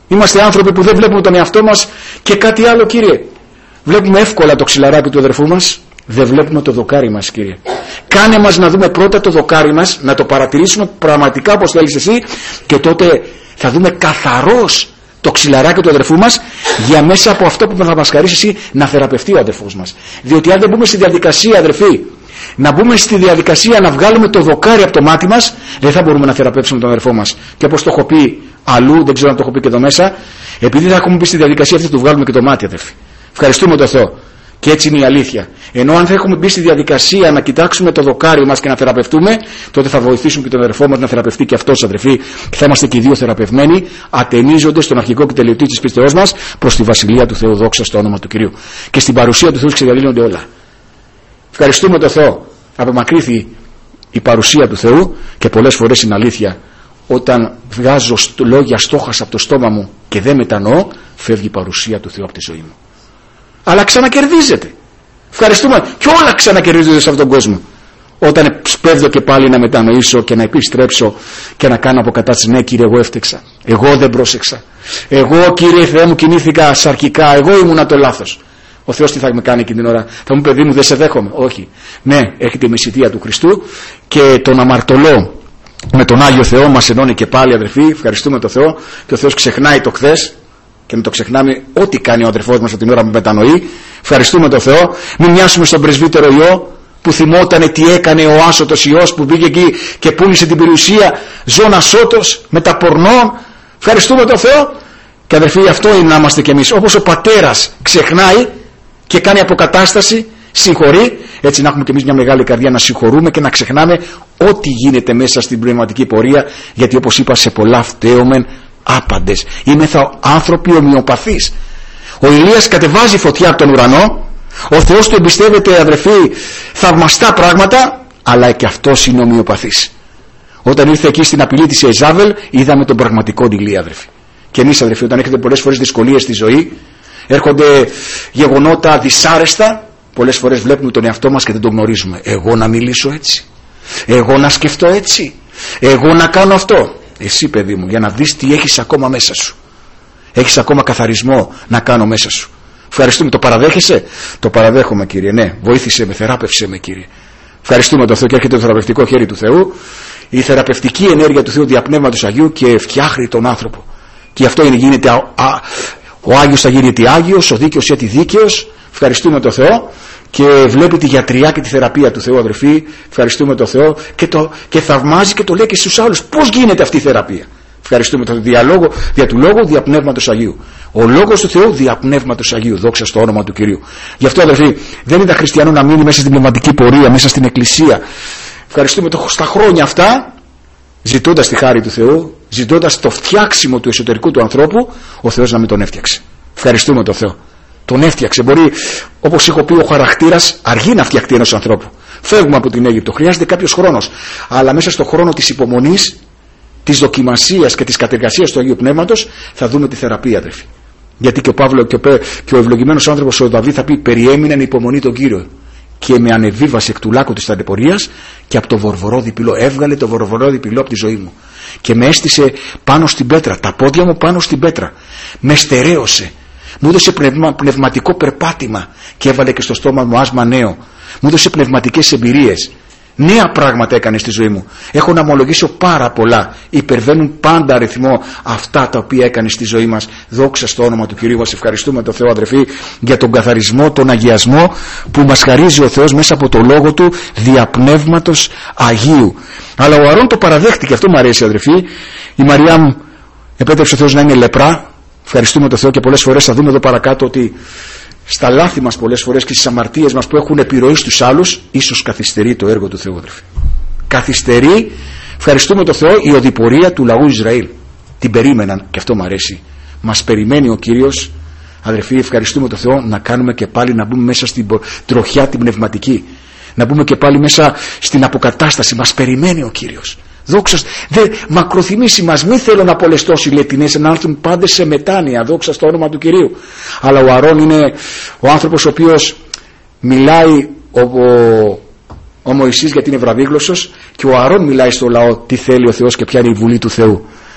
Είμαστε άνθρωποι που δεν βλέπουμε τον εαυτό μας. Και κάτι άλλο, Κύριε, βλέπουμε εύκολα το ξυλαράκι του αδερφού μας, δεν βλέπουμε το δοκάρι μας, Κύριε. Κάνε μας να δούμε πρώτα το δοκάρι μας, να το παρατηρήσουμε πραγματικά όπως θέλεις εσύ, και τότε θα δούμε καθαρός το ξυλαράκι του αδερφού μας, για μέσα από αυτό που θα μας χαρίσει εσύ να θεραπευτεί ο αδερφός μας. Διότι αν δεν μπούμε στη διαδικασία, αδερφοί, να μπούμε στη διαδικασία να βγάλουμε το δοκάρι από το μάτι μας, δεν θα μπορούμε να θεραπεύσουμε τον αδερφό μας. Και όπως το έχω πει αλλού, δεν ξέρω αν το έχω πει και εδώ μέσα, επειδή θα έχουμε μπει στη διαδικασία αυτή, του βγάλουμε και το μάτι, αδερφοί. Ευχαριστούμε τον Θεό. Και έτσι είναι η αλήθεια. Ενώ αν θα έχουμε μπει στη διαδικασία να κοιτάξουμε το δοκάρι μας και να θεραπευτούμε, τότε θα βοηθήσουμε και τον αδερφό μας να θεραπευτεί και αυτός, αδερφοί, και θα είμαστε και οι δύο θεραπευμένοι, ατενίζοντας τον αρχικό και τελειωτή της πίστεώς μας προς τη βασιλεία του Θεού. Δόξα στο όνομα του Κυρίου. Και στην παρουσία του Θεού ξεδιαλύνονται όλα. Ευχαριστούμε τον Θεό. Απομακρύνθη η παρουσία του Θεού, και πολλές φορές είναι αλήθεια. Όταν βγάζω λόγια στόχας από το στόμα μου και δεν μετανοώ, φεύγει η παρουσία του Θεού από τη ζωή μου. Αλλά ξανακερδίζεται. Ευχαριστούμε. Και όλα ξανακερδίζονται σε αυτόν τον κόσμο. Όταν σπέβδω και πάλι να μετανοήσω και να επιστρέψω και να κάνω αποκατάσταση. Ναι, Κύριε, εγώ έφτεξα. Εγώ δεν πρόσεξα. Εγώ, Κύριε Θεέ μου, κινήθηκα σαρκικά. Εγώ ήμουνα το λάθος. Ο Θεός τι θα με κάνει εκείνη την ώρα? Θα μου πει, παιδί μου, δεν σε δέχομαι? Όχι. Ναι, έχετε η μεσητεία του Χριστού και τον αμαρτωλό με τον Άγιο Θεό μας ενώνει και πάλι, αδερφοί. Ευχαριστούμε τον Θεό. Και ο Θεός ξεχνάει το χθες και μην το ξεχνάμε ό,τι κάνει ο αδερφός μας από την ώρα που μετανοεί. Ευχαριστούμε τον Θεό. Μην μοιάσουμε στον πρεσβύτερο Ιώ που θυμότανε τι έκανε ο άσωτος Υιός που πήγε εκεί και πούλησε την περιουσία ζών ασώτος με τα πορνών. Ευχαριστούμε τον Θεό. Και αδερφοί, αυτό είναι να είμαστε κι εμείς. Όπως ο πατέρας ξεχνάει και κάνει αποκατάσταση, συγχωρεί, έτσι να έχουμε κι εμείς μια μεγάλη καρδιά να συγχωρούμε και να ξεχνάμε ό,τι γίνεται μέσα στην πνευματική πορεία, γιατί όπως είπα, σε πολλά φταίομεν άπαντες. Είμεθα άνθρωποι ομοιοπαθείς. Ο Ηλίας κατεβάζει φωτιά από τον ουρανό, ο Θεός του εμπιστεύεται, αδερφοί, θαυμαστά πράγματα, αλλά και αυτός είναι ομοιοπαθής. Όταν ήρθε εκεί στην απειλή της Ιεζάβελ, είδαμε τον πραγματικό Ηλία, αδερφοί. Και εμείς, αδερφοί, όταν έχετε πολλές φορές δυσκολίες στη ζωή, έρχονται γεγονότα δυσάρεστα, πολλές φορές βλέπουμε τον εαυτό μας και δεν τον γνωρίζουμε. Εγώ να μιλήσω έτσι, εγώ να σκεφτώ έτσι, εγώ να κάνω αυτό. Εσύ, παιδί μου, για να δεις τι έχεις ακόμα μέσα σου. Έχεις ακόμα καθαρισμό να κάνω μέσα σου. Ευχαριστούμε. Το παραδέχεσαι? Το παραδέχομαι, Κύριε. Ναι, βοήθησε με, θεράπευσε με, Κύριε. Ευχαριστούμε τον Θεό. Και έρχεται το θεραπευτικό χέρι του Θεού, η θεραπευτική ενέργεια του Θεού διαπνεύματος Αγίου και φτιάχνει τον άνθρωπο. Και αυτό είναι, γίνεται α, α, ο Άγιος θα γίνεται Άγιος, ο δίκαιος έτσι δίκαιος. Ευχαριστούμε τον Θεό. Και βλέπει τη γιατριά και τη θεραπεία του Θεού, αδερφοί. Ευχαριστούμε τον Θεό. Και, το, και θαυμάζει και το λέει και στους άλλους πώς γίνεται αυτή η θεραπεία. Ευχαριστούμε τον διαλόγο, δια του λόγου διαπνεύματος Αγίου. Ο λόγος του Θεού διαπνεύματος Αγίου. Δόξα στο όνομα του Κυρίου. Γι' αυτό, αδερφοί, δεν είναι χριστιανό να μείνει μέσα στην πνευματική πορεία, μέσα στην εκκλησία. Ευχαριστούμε το, στα χρόνια αυτά, ζητώντας τη χάρη του Θεού, ζητώντας το φτιάξιμο του εσωτερικού του ανθρώπου, ο Θεός να μην τον έφτιαξε. Ευχαριστούμε τον Θεό. Τον έφτιαξε. Μπορεί, όπως έχω πει, ο χαρακτήρας αργεί να φτιαχτεί ενός ανθρώπου. Φεύγουμε από την Αίγυπτο. Χρειάζεται κάποιος χρόνος. Αλλά μέσα στον χρόνο της υπομονής, της δοκιμασίας και της κατεργασίας του Αγίου Πνεύματος θα δούμε τη θεραπεία, αδερφοί. Γιατί και ο Παύλο και ο, και ο ευλογημένος άνθρωπος ο Δαβίδ θα πει: περιέμεινε υπομονή τον Κύριο. Και με ανεβίβασε εκ του λάκκου της ταλαιπωρίας και από το βορβορόδι πυλό. Έβγαλε το βορβορόδι πυλό από τη ζωή μου. Και με έστησε πάνω στην πέτρα. Τα πόδια μου πάνω στην πέτρα. Με στερέωσε. Μου έδωσε πνευμα, πνευματικό περπάτημα και έβαλε και στο στόμα μου άσμα νέο. Μου έδωσε πνευματικές εμπειρίες. Νέα πράγματα έκανε στη ζωή μου. Έχω να ομολογήσω πάρα πολλά. Υπερβαίνουν πάντα αριθμό αυτά τα οποία έκανε στη ζωή μας. Δόξα στο όνομα του Κυρίου μας. Ευχαριστούμε τον Θεό, αδερφοί, για τον καθαρισμό, τον αγιασμό που μας χαρίζει ο Θεός μέσα από το λόγο του διαπνεύματος Αγίου. Αλλά ο Αρών το παραδέχτηκε. Αυτό μου αρέσει, αδερφοί. Η Μαριά μου επέτρεψε ο Θεός να είναι λεπρά. Ευχαριστούμε τον Θεό και πολλές φορές θα δούμε εδώ παρακάτω ότι στα λάθη μας πολλές φορές και στις αμαρτίες μας που έχουν επιρροή στους άλλους, ίσως καθυστερεί το έργο του Θεού, αδερφοί. Καθυστερεί. Ευχαριστούμε τον Θεό, η οδηπορία του λαού Ισραήλ. Την περίμεναν και αυτό μου αρέσει. Μας περιμένει ο Κύριος, αδερφοί. Ευχαριστούμε τον Θεό να κάνουμε και πάλι να μπούμε μέσα στην τροχιά την πνευματική. Να μπούμε και πάλι μέσα στην αποκατάσταση. Μας περιμένει ο Κύριος. Δόξα, δε, μακροθυμήσει μας, μη θέλω να απολεστώσει λετινές, να έρθουν πάντες σε μετάνοια. Δόξα στο όνομα του Κυρίου. Αλλά ο Αρών είναι ο άνθρωπος ο οποίος μιλάει, ο, ο, ο Μωυσής γιατί είναι βραβήγλωσσος, και ο Αρών μιλάει στο λαό τι θέλει ο Θεός και ποια είναι η βουλή του Θεού.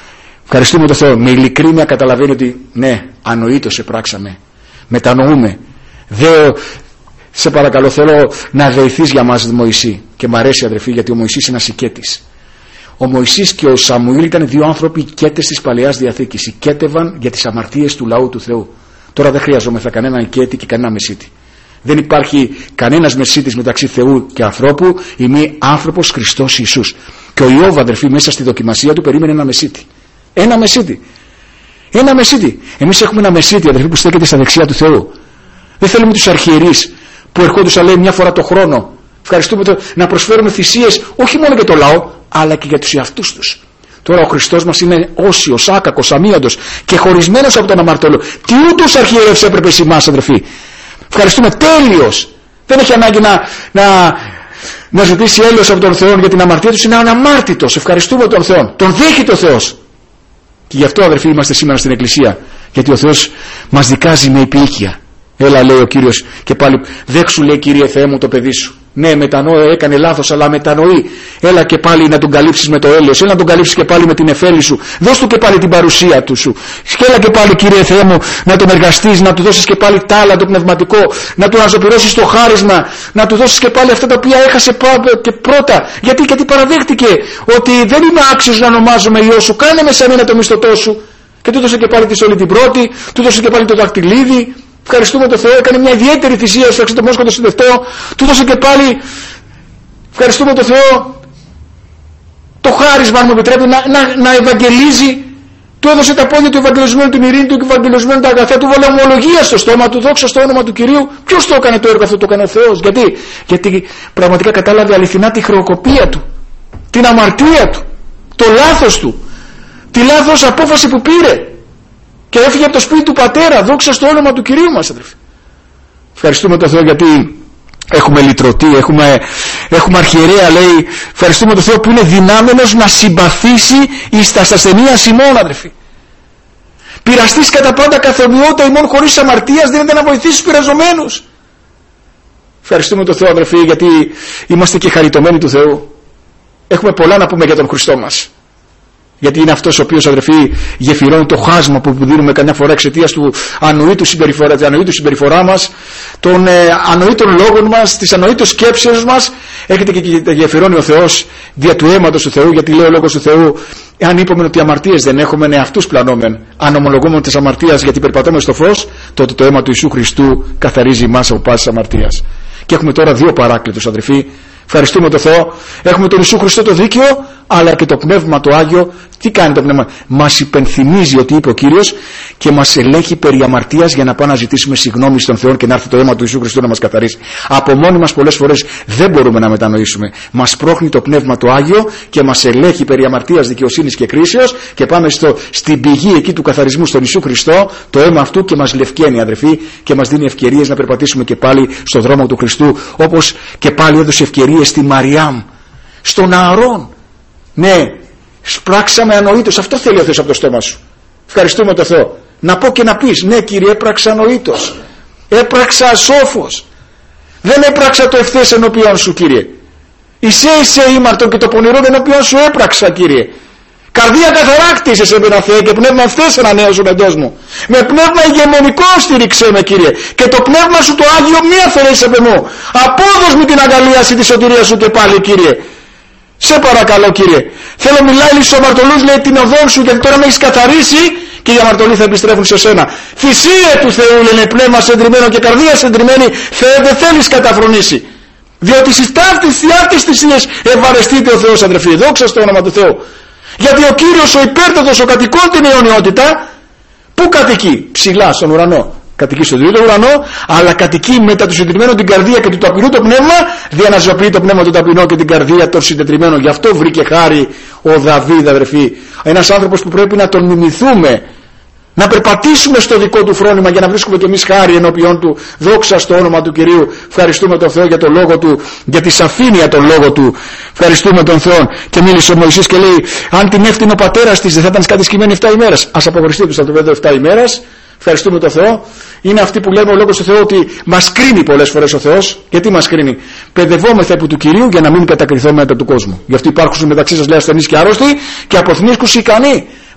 Ευχαριστούμε τον Θεό. Με ειλικρίνεια καταλαβαίνει ότι ναι, ανοήτως επράξαμε. Μετανοούμε. Δε, σε παρακαλώ, θέλω να δεηθείς για μας, Μωυσή. Και μ' αρέσει, αδερφοί, γιατί ο Μωυσής είναι ένας οικέτης. Ο Μωυσής και ο Σαμουήλ ήταν δύο άνθρωποι οικέτες της Παλαιάς Διαθήκης. Οικέτευαν για τις αμαρτίες του λαού του Θεού. Τώρα δεν χρειαζόμεθα κανέναν οικέτη και κανένα μεσίτη. Δεν υπάρχει κανένας μεσίτης μεταξύ Θεού και ανθρώπου, ή μη άνθρωπος Χριστός Ιησούς. Και ο Ιώβ, αδερφοί, μέσα στη δοκιμασία του περίμενε ένα μεσίτη. Ένα μεσίτη. Ένα μεσίτη. Εμείς έχουμε ένα μεσίτη, αδερφοί, που στέκεται στα δεξιά του Θεού. Δεν θέλουμε τους αρχιερείς που ερχόντουσαν, λέει, μια φορά το χρόνο. Ευχαριστούμε το, να προσφέρουμε θυσίες όχι μόνο για το λαό, αλλά και για τους εαυτούς τους. Τώρα ο Χριστός μας είναι όσιος, άκακος, αμίαντος και χωρισμένος από τον αμαρτωλό. Τι ούτως αρχιερεύς έπρεπε σε εμάς, αδερφοί. Ευχαριστούμε, τέλειος. Δεν έχει ανάγκη να, να, να ζητήσει έλεος από τον Θεό για την αμαρτία του. Είναι αναμάρτητος. Ευχαριστούμε τον Θεό. Τον δέχεται ο Θεός. Και γι' αυτό, αδερφοί, είμαστε σήμερα στην Εκκλησία. Γιατί ο Θεός μας δικάζει με επίοικια. Έλα, λέει ο Κύριος, και πάλι δέξου, λέει, Κύριε Θεέ μου, το παιδί σου. Ναι, μετανοεί, έκανε λάθος, αλλά μετανοεί. Έλα και πάλι να τον καλύψεις με το έλεος. Έλα να τον καλύψεις και πάλι με την εφέλη σου. Δώσ' του και πάλι την παρουσία του σου. Και έλα και πάλι, Κύριε Θεέ μου, να τον εργαστείς, να του δώσεις και πάλι τάλαντο πνευματικό, να του αναζωπηρώσεις το χάρισμα, να του δώσεις και πάλι αυτά τα οποία έχασε και πρώτα. Γιατί, γιατί παραδέχτηκε ότι δεν είμαι άξιος να ονομάζομαι Υιός σου. Κάνε με σαν ένα το μισθωτό σου. Και του δώσε και πάλι τη στολή την πρώτη, του δώσε και πάλι το δαχτυλίδι. Ευχαριστούμε τον Θεό, έκανε μια ιδιαίτερη θυσία στο εξωτομόσκο το συνδευτό, του δώσε και πάλι, ευχαριστούμε τον Θεό, το χάρισμα, αν μου επιτρέπει, να, να, να ευαγγελίζει. Του έδωσε τα πόδια του ευαγγελισμένου, την ειρήνη του ευαγγελισμένου, τα αγαθά του, βάλε ομολογία στο στόμα του, δόξα στο όνομα του Κυρίου. Ποιος το έκανε το έργο αυτό? Το έκανε ο Θεός. Γιατί? Γιατί πραγματικά κατάλαβε αληθινά τη χρεοκοπία του, την αμαρτία του, το λάθος του, τη λάθος απόφαση που πήρε. Και έφυγε από το σπίτι του πατέρα. Δόξα στο όνομα του Κυρίου μας, αδερφοί. Ευχαριστούμε τον Θεό γιατί έχουμε λυτρωτή, έχουμε, έχουμε αρχιερέα, λέει. Ευχαριστούμε τον Θεό που είναι δυνάμενος να συμπαθήσει εις τα ασθενεία ημών, αδερφοί. Πειραστείς κατά πάντα καθομοιότητα ημών χωρίς αμαρτίας, δίνεται να βοηθήσεις πειραζομένους. Ευχαριστούμε τον Θεό, αδερφοί, γιατί είμαστε και χαριτωμένοι του Θεού. Έχουμε πολλά να πούμε για τον Χριστό μας. Γιατί είναι αυτός ο οποίος, αδερφοί, γεφυρώνει το χάσμα που δίνουμε καμιά φορά εξαιτίας του ανοήτου συμπεριφορά, της ανοήτου συμπεριφορά μας, των ε, ανοήτων λόγων μας, της ανοήτου σκέψεως μας. Έρχεται και, και γεφυρώνει ο Θεός δια του αίματος του Θεού. Γιατί λέει ο λόγος του Θεού, εάν είπαμε ότι αμαρτίες δεν έχουμε, ναι, αυτούς πλανόμεν. Αν ομολογούμε τις αμαρτίες γιατί περπατούμε στο φως, τότε το αίμα του Ιησού Χριστού καθαρίζει εμάς από πάσης αμαρτίας. Και έχουμε τώρα δύο παράκλητους, αδερφοί. Ευχαριστούμε τον Θεό. Έχουμε τον Ιησού Χριστό το δίκαιο, αλλά και το Πνεύμα το Άγιο. Τι κάνει το Πνεύμα? Μας υπενθυμίζει ότι είπε ο Κύριος και μας ελέγχει περί αμαρτίας για να πάμε να ζητήσουμε συγγνώμη στον Θεό και να έρθει το αίμα του Ιησού Χριστού να μας καθαρίσει. Από μόνοι μας πολλές φορές δεν μπορούμε να μετανοήσουμε. Μας πρόχνει το Πνεύμα το Άγιο και μας ελέγχει περί αμαρτίας, δικαιοσύνης και κρίσεως και πάμε στο, στην πηγή εκεί του καθαρισμού, στον Ιησού Χριστό, το αίμα αυτού, και μας λευκαίνει, αδερφοί, και μας δίνει ευκαιρίες να περπατήσουμε και πάλι στο δρόμο του Χριστού, όπως και πάλι έδωσε ευκαιρίες στη Μαριάμ, στον Ααρών. Ναι, σπράξαμε ανοήτως. Αυτό θέλει ο Θεός από το στόμα σου. Ευχαριστούμε τον Θεό. Να πω και να πεις, ναι, Κύριε, έπραξα ανοήτως, έπραξα ασόφος, δεν έπραξα το ευθές ενώπιον σου, Κύριε. Εισέ εισέ ήμαρτον και το πονηρό ενώπιον σου έπραξα, Κύριε. Καρδία καθαρά κτίσες εμένα, Θεέ, και πνεύμα ευθές ανανέωσον εντός μου. Με πνεύμα ηγεμονικό στήριξέ με, Κύριε, και το πνεύμα σου το Άγιο μη αφαιρέσεις από μου. Απόδος μου την αγκαλίαση της σωτηρίας σου και πάλι, Κύριε. Σε παρακαλώ, Κύριε. Θέλω μιλάει στους αμαρτωλούς, λέει, την οδόν σου, γιατί τώρα με έχεις καθαρίσει και οι αμαρτωλοί θα επιστρέφουν σε σένα. Θυσίε του Θεού, λένε, πνεύμα συντριμμένο και καρδία συντριμμένη, Θεέ, δεν θέλεις καταφρονήσει. Διότι στις ταύτης θυσίες ευαρεστείται ο Θεός, αδερφοί. Δόξα στο όνομα του Θεού. Γιατί ο Κύριος ο υπέρτατος, ο κατοικών την αιωνιότητα, πού κατοικεί? Ψηλά στον ουρανό. Κατοικεί στον τρίτο ουρανό, αλλά κατοικεί μετά του συντετριμένου την καρδία και του ταπεινού το πνεύμα, διαναζωπεί το πνεύμα του ταπεινού και την καρδία των συντετριμένων. Γι' αυτό βρήκε χάρη ο Δαβίδ, αδερφοί. Ένας άνθρωπος που πρέπει να τον μιμηθούμε, να περπατήσουμε στο δικό του φρόνημα για να βρίσκουμε και εμείς χάρη ενώπιον του. Δόξα στο όνομα του Κυρίου. Ευχαριστούμε τον Θεό για τον λόγο του, για τη σαφήνεια τον λόγο του. Ευχαριστούμε τον Θεό. Και μίλησε ο Μωυσής και λέει, αν την έφτιανε ο πατέρας της, δεν θα ήταν κατασκευμένη επτά ημέρες. Ας αποχωριστεί του στρατοπέδου επτά ημέρες. Ευχαριστούμε τον Θεό. Είναι αυτή που λέμε ο λόγος του Θεού ότι μας κρίνει πολλές φορές ο Θεός. Γιατί μας κρίνει? Παιδευόμεθα επί του Κυρίου για να μην κατακριθούμε μετά του κόσμου. Γι' αυτό υπάρχουν μεταξύ σας, λέει, ασθενείς και άρρωστοι και αποθνίσκους ικανοί.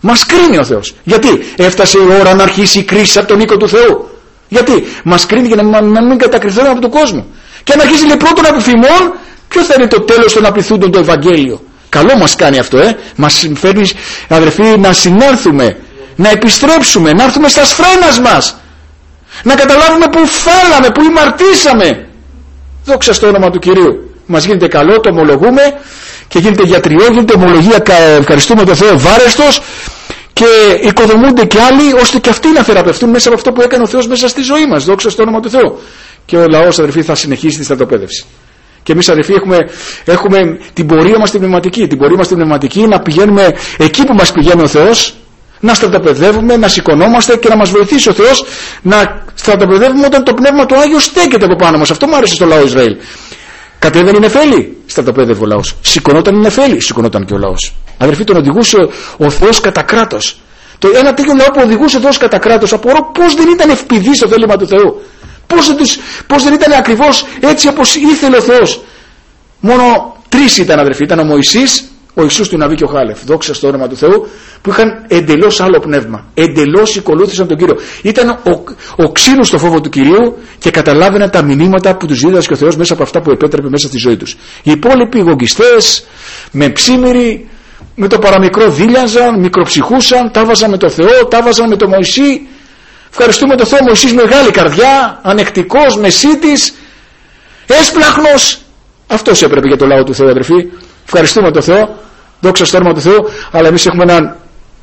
Μας κρίνει ο Θεός. Γιατί? Έφτασε η ώρα να αρχίσει η κρίση από τον οίκο του Θεού. Γιατί? Μας κρίνει για να μην κατακριθούμε από τον κόσμο. Και αν αρχίσει λέει πρώτον επιφημών, ποιο θα είναι το τέλος των απειθούντων το Ευαγγέλιο? Καλό μας κάνει αυτό, ε. Μας φέρνει, αδερφοί, να συνέλθουμε, να επιστρέψουμε, να έρθουμε στα σφρένας μας, να καταλάβουμε που φάλαμε, που ημαρτήσαμε. Δόξα στο όνομα του Κυρίου. Μας γίνεται καλό, το ομολογούμε και γίνεται γιατριό, γίνεται ομολογία, ευχαριστούμε τον Θεό, ευάρεστος, και οικοδομούνται και άλλοι ώστε και αυτοί να θεραπευτούν μέσα από αυτό που έκανε ο Θεός μέσα στη ζωή μας. Δόξα στο όνομα του Θεού. Και ο λαός, αδερφοί, θα συνεχίσει τη στρατοπαίδευση. Και εμείς, αδερφοί, έχουμε, έχουμε την πορεία μας την πνευματική. Την πορεία μας την πνευματική να πηγαίνουμε εκεί που μας πηγαίνει ο Θεός, να στρατοπαιδεύουμε, να σηκωνόμαστε και να μας βοηθήσει ο Θεός να στρατοπαιδεύουμε όταν το Πνεύμα του Άγιο στέκεται από πάνω μας. Αυτό μου άρεσε στο λαό Ισραήλ. Κατέβαινε η νεφέλη, στρατοπαίδευε ο λαός. Σηκωνόταν η νεφέλη, σηκωνόταν και ο λαός. Αδερφοί, τον οδηγούσε ο Θεός κατά κράτος. Το ένα τέτοιο λαό που οδηγούσε ο Θεός κατά κράτος, απορώ πώς δεν ήταν ευπηδή στο θέλημα του Θεού. Πώς δεν, τους, πώς δεν ήταν ακριβώς έτσι όπως ήθελε ο Θεός. Μόνο τρεις ήταν, αδερφοί. Ήταν ο Μωυσής, ο Ιησούς του Ναβί και ο Χάλεφ. Δόξα στο όνομα του Θεού, που είχαν εντελώς άλλο πνεύμα. Εντελώς ακολούθησαν τον Κύριο. Ήταν ο, ο ξύνος στο φόβο του Κυρίου και καταλάβαιναν τα μηνύματα που τους δίδασκε ο Θεός μέσα από αυτά που επέτρεπε μέσα στη ζωή τους. Οι υπόλοιποι γογγιστές, με ψήμυροι, με το παραμικρό δίλιαζαν, μικροψυχούσαν, τα βάζαν με το Θεό, τα βάζαν με το Μωυσή. Ευχαριστούμε τον Θεό, Μωυσής μεγάλη καρδιά, ανεκτικός, μεσίτης, έσπλαχνος. Αυτός έπρεπε για το λαό του Θεού, αδερφοί. Ευχαριστούμε τον Θεό, δόξα στο όνομα του Θεού, αλλά εμείς έχουμε έναν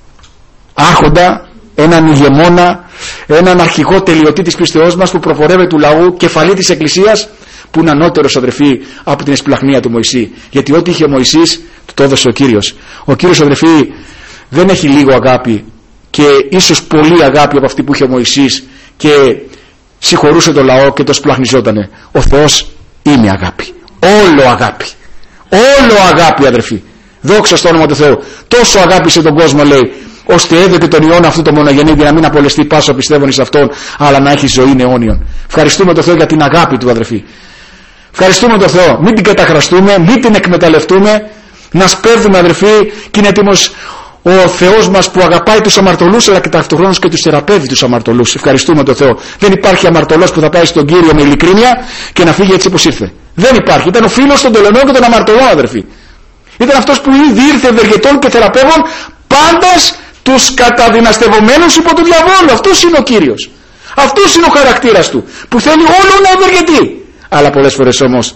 άρχοντα, έναν ηγεμόνα, έναν αρχηγό τελειωτή της πίστεώς μας που προπορεύει του λαού, κεφαλή της Εκκλησίας, που είναι ανώτερος, αδερφοί, από την εσπλαχνία του Μωυσή. Γιατί ό,τι είχε ο Μωυσής, το έδωσε ο Κύριος. Ο Κύριος, αδερφοί, δεν έχει λίγο αγάπη και ίσως πολύ αγάπη από αυτή που είχε ο Μωυσής και συγχωρούσε το λαό και το σπλαχνιζότανε. Ο Θεός είναι αγάπη. Όλο αγάπη. Όλο αγάπη, αδερφοί. Δόξα στο όνομα του Θεού. Τόσο αγάπησε τον κόσμο, λέει, ώστε έδωκε τον Υιόν αυτού το μονογενή, για να μην απολεστεί πάσο πιστεύων εις αυτόν, αλλά να έχει ζωή αιώνιον. Ευχαριστούμε τον Θεό για την αγάπη του, αδερφοί. Ευχαριστούμε τον Θεό. Μην την καταχραστούμε, μην την εκμεταλλευτούμε. Να σπέβδουμε, αδερφοί, και είναι έτοιμος ο Θεός μας που αγαπάει τους αμαρτωλούς, αλλά και ταυτοχρόνως και τους θεραπεύει τους αμαρτωλούς. Ευχαριστούμε τον Θεό. Δεν υπάρχει αμαρτωλός που θα πάει στον Κύριο με ειλικρίνεια και να φύγει έτσι όπως ήρθε. Δεν υπάρχει. Ήταν ο φίλος των τελωνών και των αμαρτωλών, αδερφοί. Ήταν αυτός που ήδη ήρθε ευεργετών και θεραπεύων, πάντας τους καταδυναστευομένους υπό του διαβόλου. Αυτός είναι ο Κύριος. Αυτός είναι ο χαρακτήρας του, που θέλει όλο να ευεργετεί. Αλλά πολλές φορές όμως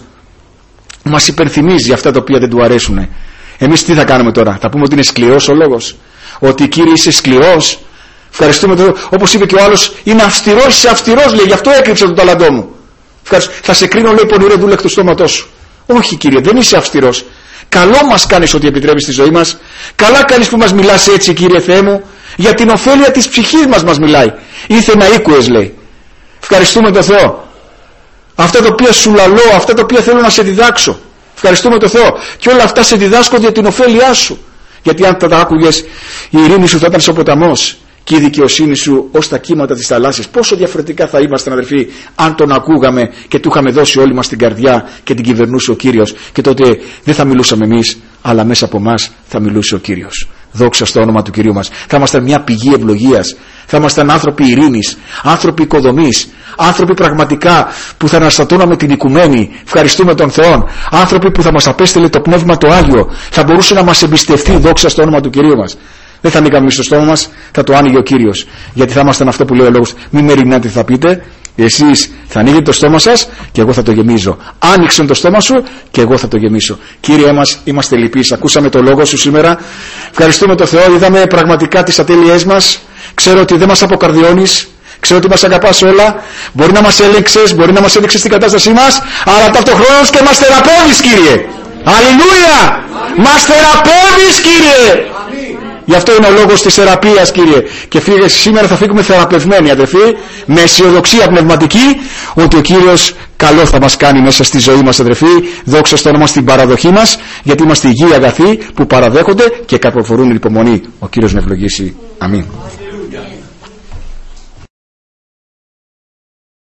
μας υπενθυμίζει αυτά τα οποία δεν του αρέσουν. Εμείς τι θα κάνουμε τώρα? Θα πούμε ότι είναι σκληρός ο λόγος, ότι Κύριε είσαι σκληρός? Ευχαριστούμε τον Θεό. Όπως είπε και ο άλλος, είναι αυστηρός, είσαι αυστηρός, λέει, γι' αυτό έκρυψα τον ταλαντό μου. Θα σε κρίνω, λέει, πονηρέ δούλε εκ του στόματός σου. Όχι, Κύριε, δεν είσαι αυστηρός. Καλό μας κάνεις ότι επιτρέπεις στη ζωή μας. Καλά κάνεις που μας μιλάς έτσι, Κύριε Θεέ μου. Για την ωφέλεια της ψυχής μας μας μιλάει. Ήθε να οίκουες, λέει. Ευχαριστούμε τον Θεό. Αυτά τα οποία σου λαλώ, αυτά τα οποία θέλω να σε διδάξω. Ευχαριστούμε τον Θεό. Και όλα αυτά σε διδάσκω για την ωφέλειά σου. Γιατί αν τα, τα άκουγες, η ειρήνη σου θα ήταν σαν ποταμός και η δικαιοσύνη σου ως τα κύματα της θαλάσσης. Πόσο διαφορετικά θα ήμασταν, αδελφοί, αν τον ακούγαμε και του είχαμε δώσει όλη μας την καρδιά και την κυβερνούσε ο Κύριος. Και τότε δεν θα μιλούσαμε εμείς, αλλά μέσα από εμάς θα μιλούσε ο Κύριος. Δόξα στο όνομα του Κυρίου μας. Θα ήμασταν μια πηγή ευλογίας. Θα ήμασταν άνθρωποι ειρήνης, άνθρωποι οικοδομής, άνθρωποι πραγματικά που θα αναστατώναμε την οικουμένη. Ευχαριστούμε τον Θεό. Άνθρωποι που θα μας απέστειλε το Πνεύμα το Άγιο. Θα μπορούσε να μας εμπιστευτεί, δόξα στο όνομα του Κυρίου μας. Δεν θα ανοίγαμε στο στόμα μας, θα το άνοιγε ο Κύριος. Γιατί θα ήμασταν αυτό που λέει ο λόγος. Μην με ρημνάτε, θα πείτε. Εσείς θα ανοίγετε το στόμα σας και εγώ θα το γεμίζω. Άνοιξε το στόμα σου και εγώ θα το γεμίσω. Κύριε μας, είμαστε λυπείς. Ακούσαμε το λόγο σου σήμερα. Ευχαριστούμε τον Θεό. Είδαμε πραγματικά τις ατέλειές μας. Ξέρω ότι δεν μας αποκαρδιώνεις. Ξέρω ότι μας αγαπάς όλα. Μπορεί να μας έλεξες, μπορεί να μας έδειξες την κατάστασή μας, αλλά ταυτοχρόνως και μας θεραπεύεις, Κύριε. Αλληλούια! Μας θεραπεύεις, Κύριε. Γι' αυτό είναι ο λόγος της θεραπείας, Κύριε. Και φύγε, σήμερα θα φύγουμε θεραπευμένοι, αδερφοί, με αισιοδοξία πνευματική, ότι ο Κύριος καλό θα μας κάνει μέσα στη ζωή μας, αδερφοί. Δόξα στο όνομα στην παραδοχή μας, γιατί είμαστε υγιεί αγαθοί που παραδέχονται και καρποφορούν υπομονή. Ο Κύριος να ευλογήσει. Αμήν.